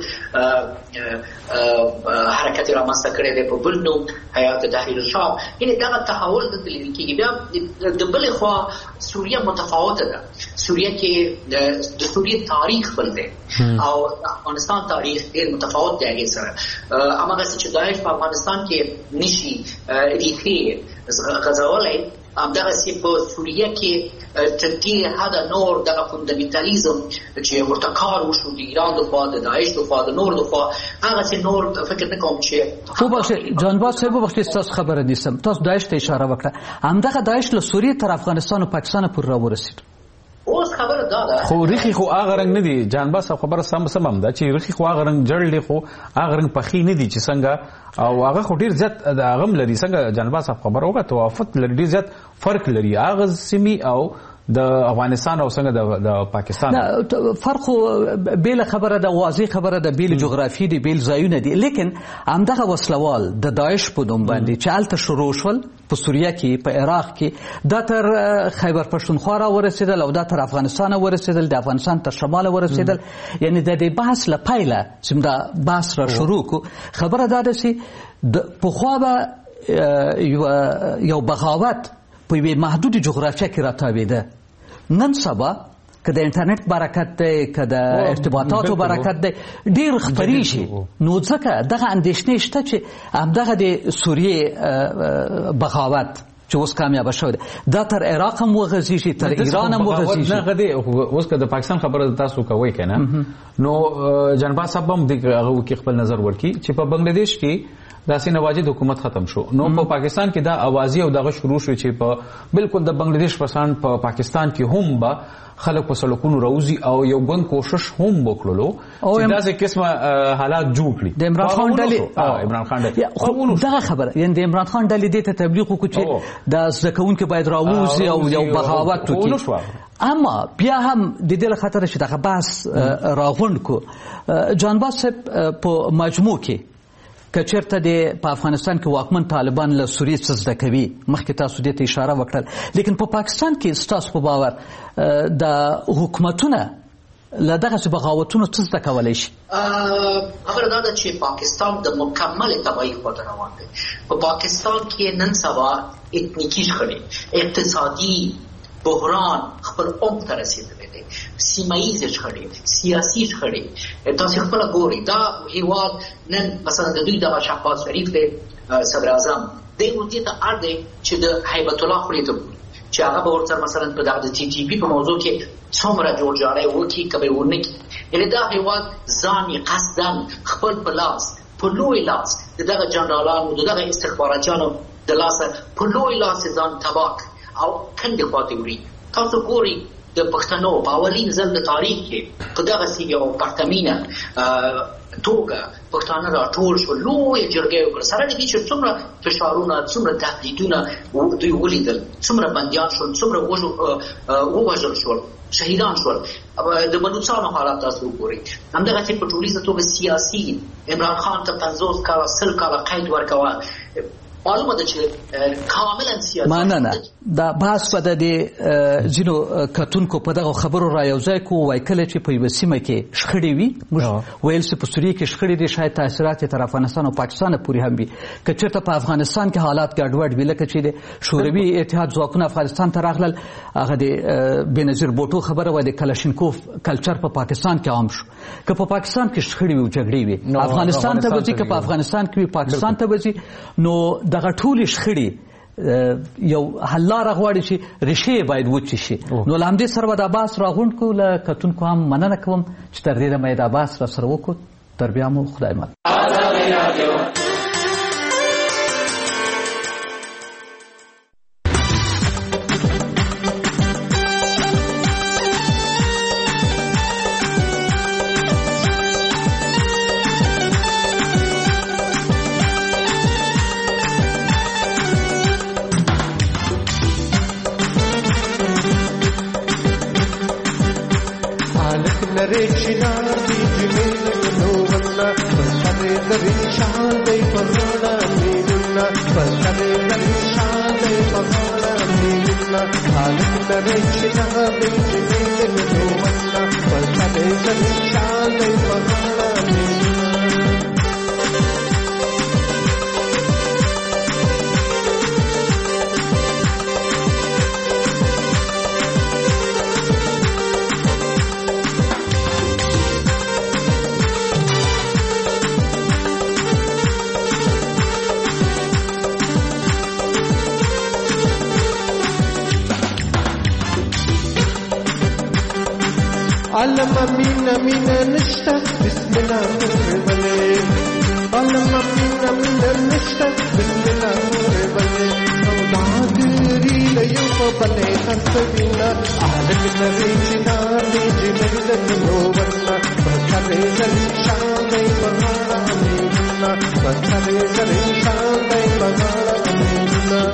حرکت یې رامنځته کړی دی په بل نوم حیات تحریر شام یعنې دغه تحول دلته لیدل کېږي بیا د بلې خوا سوریه متفاوته ده سوریه کې د سوریې تاریخ بل دی او افغانستان تاریخ ډېر متفاوت دی هغې سره هماغسې چې داعش په افغانستان کې نشي ریښې غځولی همدغسې په سوریه کې تر دې حده نور دغه فوندامنټالیزم چې ورته کار وشو د ایران لخوا د داعش لخوا د نور لخوا هغسې نور فکر نه کوم چې وبخښئ جانباز صاحب وبخښئ ستاسو خبره نیسم تاسو داعش ته اشاره وکړه همدغه داعش له سوریې تر افغانستان او پاکستان پورې راورسېد اوس خبره دا ده خو ریخي خو هغه رنګ نه دي جانباز صاحب خبره سم سم هم ده چې ریخي خو هغه رنګ جړ دی خو هغه رنګ پخې نه دي چې څنګه او هغه خو ډېر زیات د هغه هم لري څنګه جانباز صاحب خبره وکړه توافت لري ډېر زیات فرق لري هغه سیمې او د افغانستان او څنګه د پاکستان فرق بیل خبره د واضح خبره د بیل جغرافي دی بیل ځایونه دي لیکن همدغه وسلوال د داعش په نوم باندې چې هلته شروع شول په سوریه کې په عراق کې دا تر خیبر پښتونخوا را ورسېدل او دا تر افغانستان ورسېدل د افغانستان تر شماله ورسېدل یعنی د دې بحث له پیله چې دا بحث را شروع کو خبره دا ده چې پخوا به یو بغاوت په یوې محدود جغرافیه کې راتاوېده نن سبا که د انټرنیټ برکت دی که د ارتباطاتو برکت دی ډېر خپرې شي نو ځکه دغه اندېښنې شته چې همدغه د سوریې بغاوت چې اوس کامیاب شوی دا تر عراق هم وغځیږي تر ایران هم وغځیږي نه غدي اوس که د پاکستان خبره تاسو کوي کنه نو جنبا صاحب هم دغه کې خپل نظر ورکړي چې په بنگلاديش کې داسې نواجد حکومت ختم شو نو په پاکستان کې دا اوازي او دغه شروع شو چې په بالکل د بنگلاديش پسان په پاکستان کې هم با خلک په سړکونو راوځي او یو ګوند کوشش هم وکړلو چې داسې قسمه حالات جوړ کړي د عمران خان ډلې عمران خان ډلې دغه خبره یعنی د عمران خان ډلې دې ته تبلیغ وکړي چې د زکونکو باید راوځي او یو بغاوت وکړي اما بیا هم د دې خاطر چې دغه بحث راغونډ کو جانباز صاحب په مجموع کې کچرته د په افغانستان کې واکمن طالبان له سوریې څخه زده کوي مخکې تاسو دې ته اشاره وکړل لیکن په پاکستان کې ستاسو په باور د حکومتونه له دغه بغاوتونو څه زده کولی شي خبره دا ده چې پاکستان د مکمل تباهي خواته روان دی په پاکستان کې نن سبا اتنیکي شخړې اقتصادي بحران خپل عمق ته رسېدلی دی سیمهییزې شخړې سیاسي شخړې تاسو خپله ګورئ دا هېواد نن مثلا د دوی دغه شهباز شریف دی صدر اعظم دی اوس دې ته اړ دی چې د هیبت الله خولې ته وګوري چې هغه به ورسره مثلا په دغه د ټي ټي پي په موضوع کې څومره جوړجاړی وکړي که به یې ونه کړي یعنې دا هېواد ځان یې قصدن خپل په لاس په لوی لاس د دغه جنرالانو د دغه استخباراتیانو د لاسه په لوی لاس یې ځان تباه او کندې خواته وړي تاسو ګورئ د پښتنو په اولین ځل د تاریخ کې په دغسې یو پرتمینه توګه پښتانه راټول شول لویه جرګه یې وکړه سره له دې چې څومره فشارونه څومره تهدیدونه دوی ولیدل څومره بندیان شول څومره ووژل شول شهیدان شول د بلوڅانو حالات تاسو وګورئ همدغسې په ټولیزه توګه سیاسي عمران خان ته پنځوس کاله سل کاله قید ورکوه معلومه ده چې کاملا سیاسي مننه دا بحث به د ځینو کتونکو په دغه خبرو را یوځای کو وای کله چې په یوه سیمه کې شخړې وي موږ ویل چې په سوریې کې شخړې دي شاید تاثیرات یې تر افغانستان او پاکستان پورې هم وي که چېرته په افغانستان کې حالات ګډوډ وي لکه چې د شوروي اتحاد ځواکونه افغانستان ته راغلل هغه د بېنظیر بوټو خبره وه د کلاشینکوف کلچر په پاکستان کې عام شو که په پاکستان کې شخړې وي او جګړې وي افغانستان ته به ځي که په افغانستان کې وي پاکستان ته به ځي نو دغه ټولې شخړې یو حل لاره غواړي چې ریښې باید وچې شي نو له همدې سره به دا بحث راغونډ کړو له کتونکو هم مننه کوم چې تر دې دمه یې دا بحث راسره وکړو تر بیا مو خدای مل علم مينا مينا نشتا بسم الله مربلي علم مينا مينا نشتا بسم الله مربلي نادري ليوم بلي خسبينا عالم نريجنا نيجي نجدن نوبنا بكري زلي شاندي بغالا أمينا بكري زلي شاندي بغالا أمينا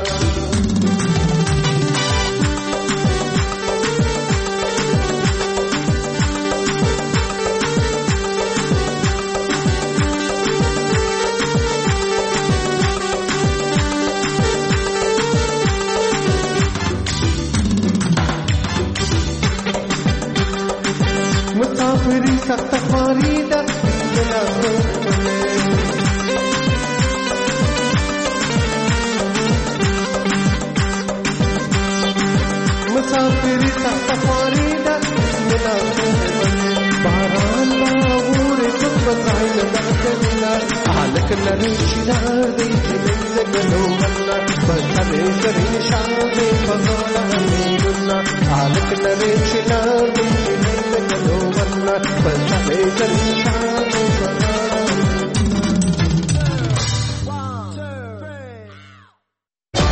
مسافری سخت خاریده بسم الله مسافری سخت خاریده بسم الله باران باور تو بزاین دکنا حالک لری شنا دی جنن گلو منا بسمه شری لري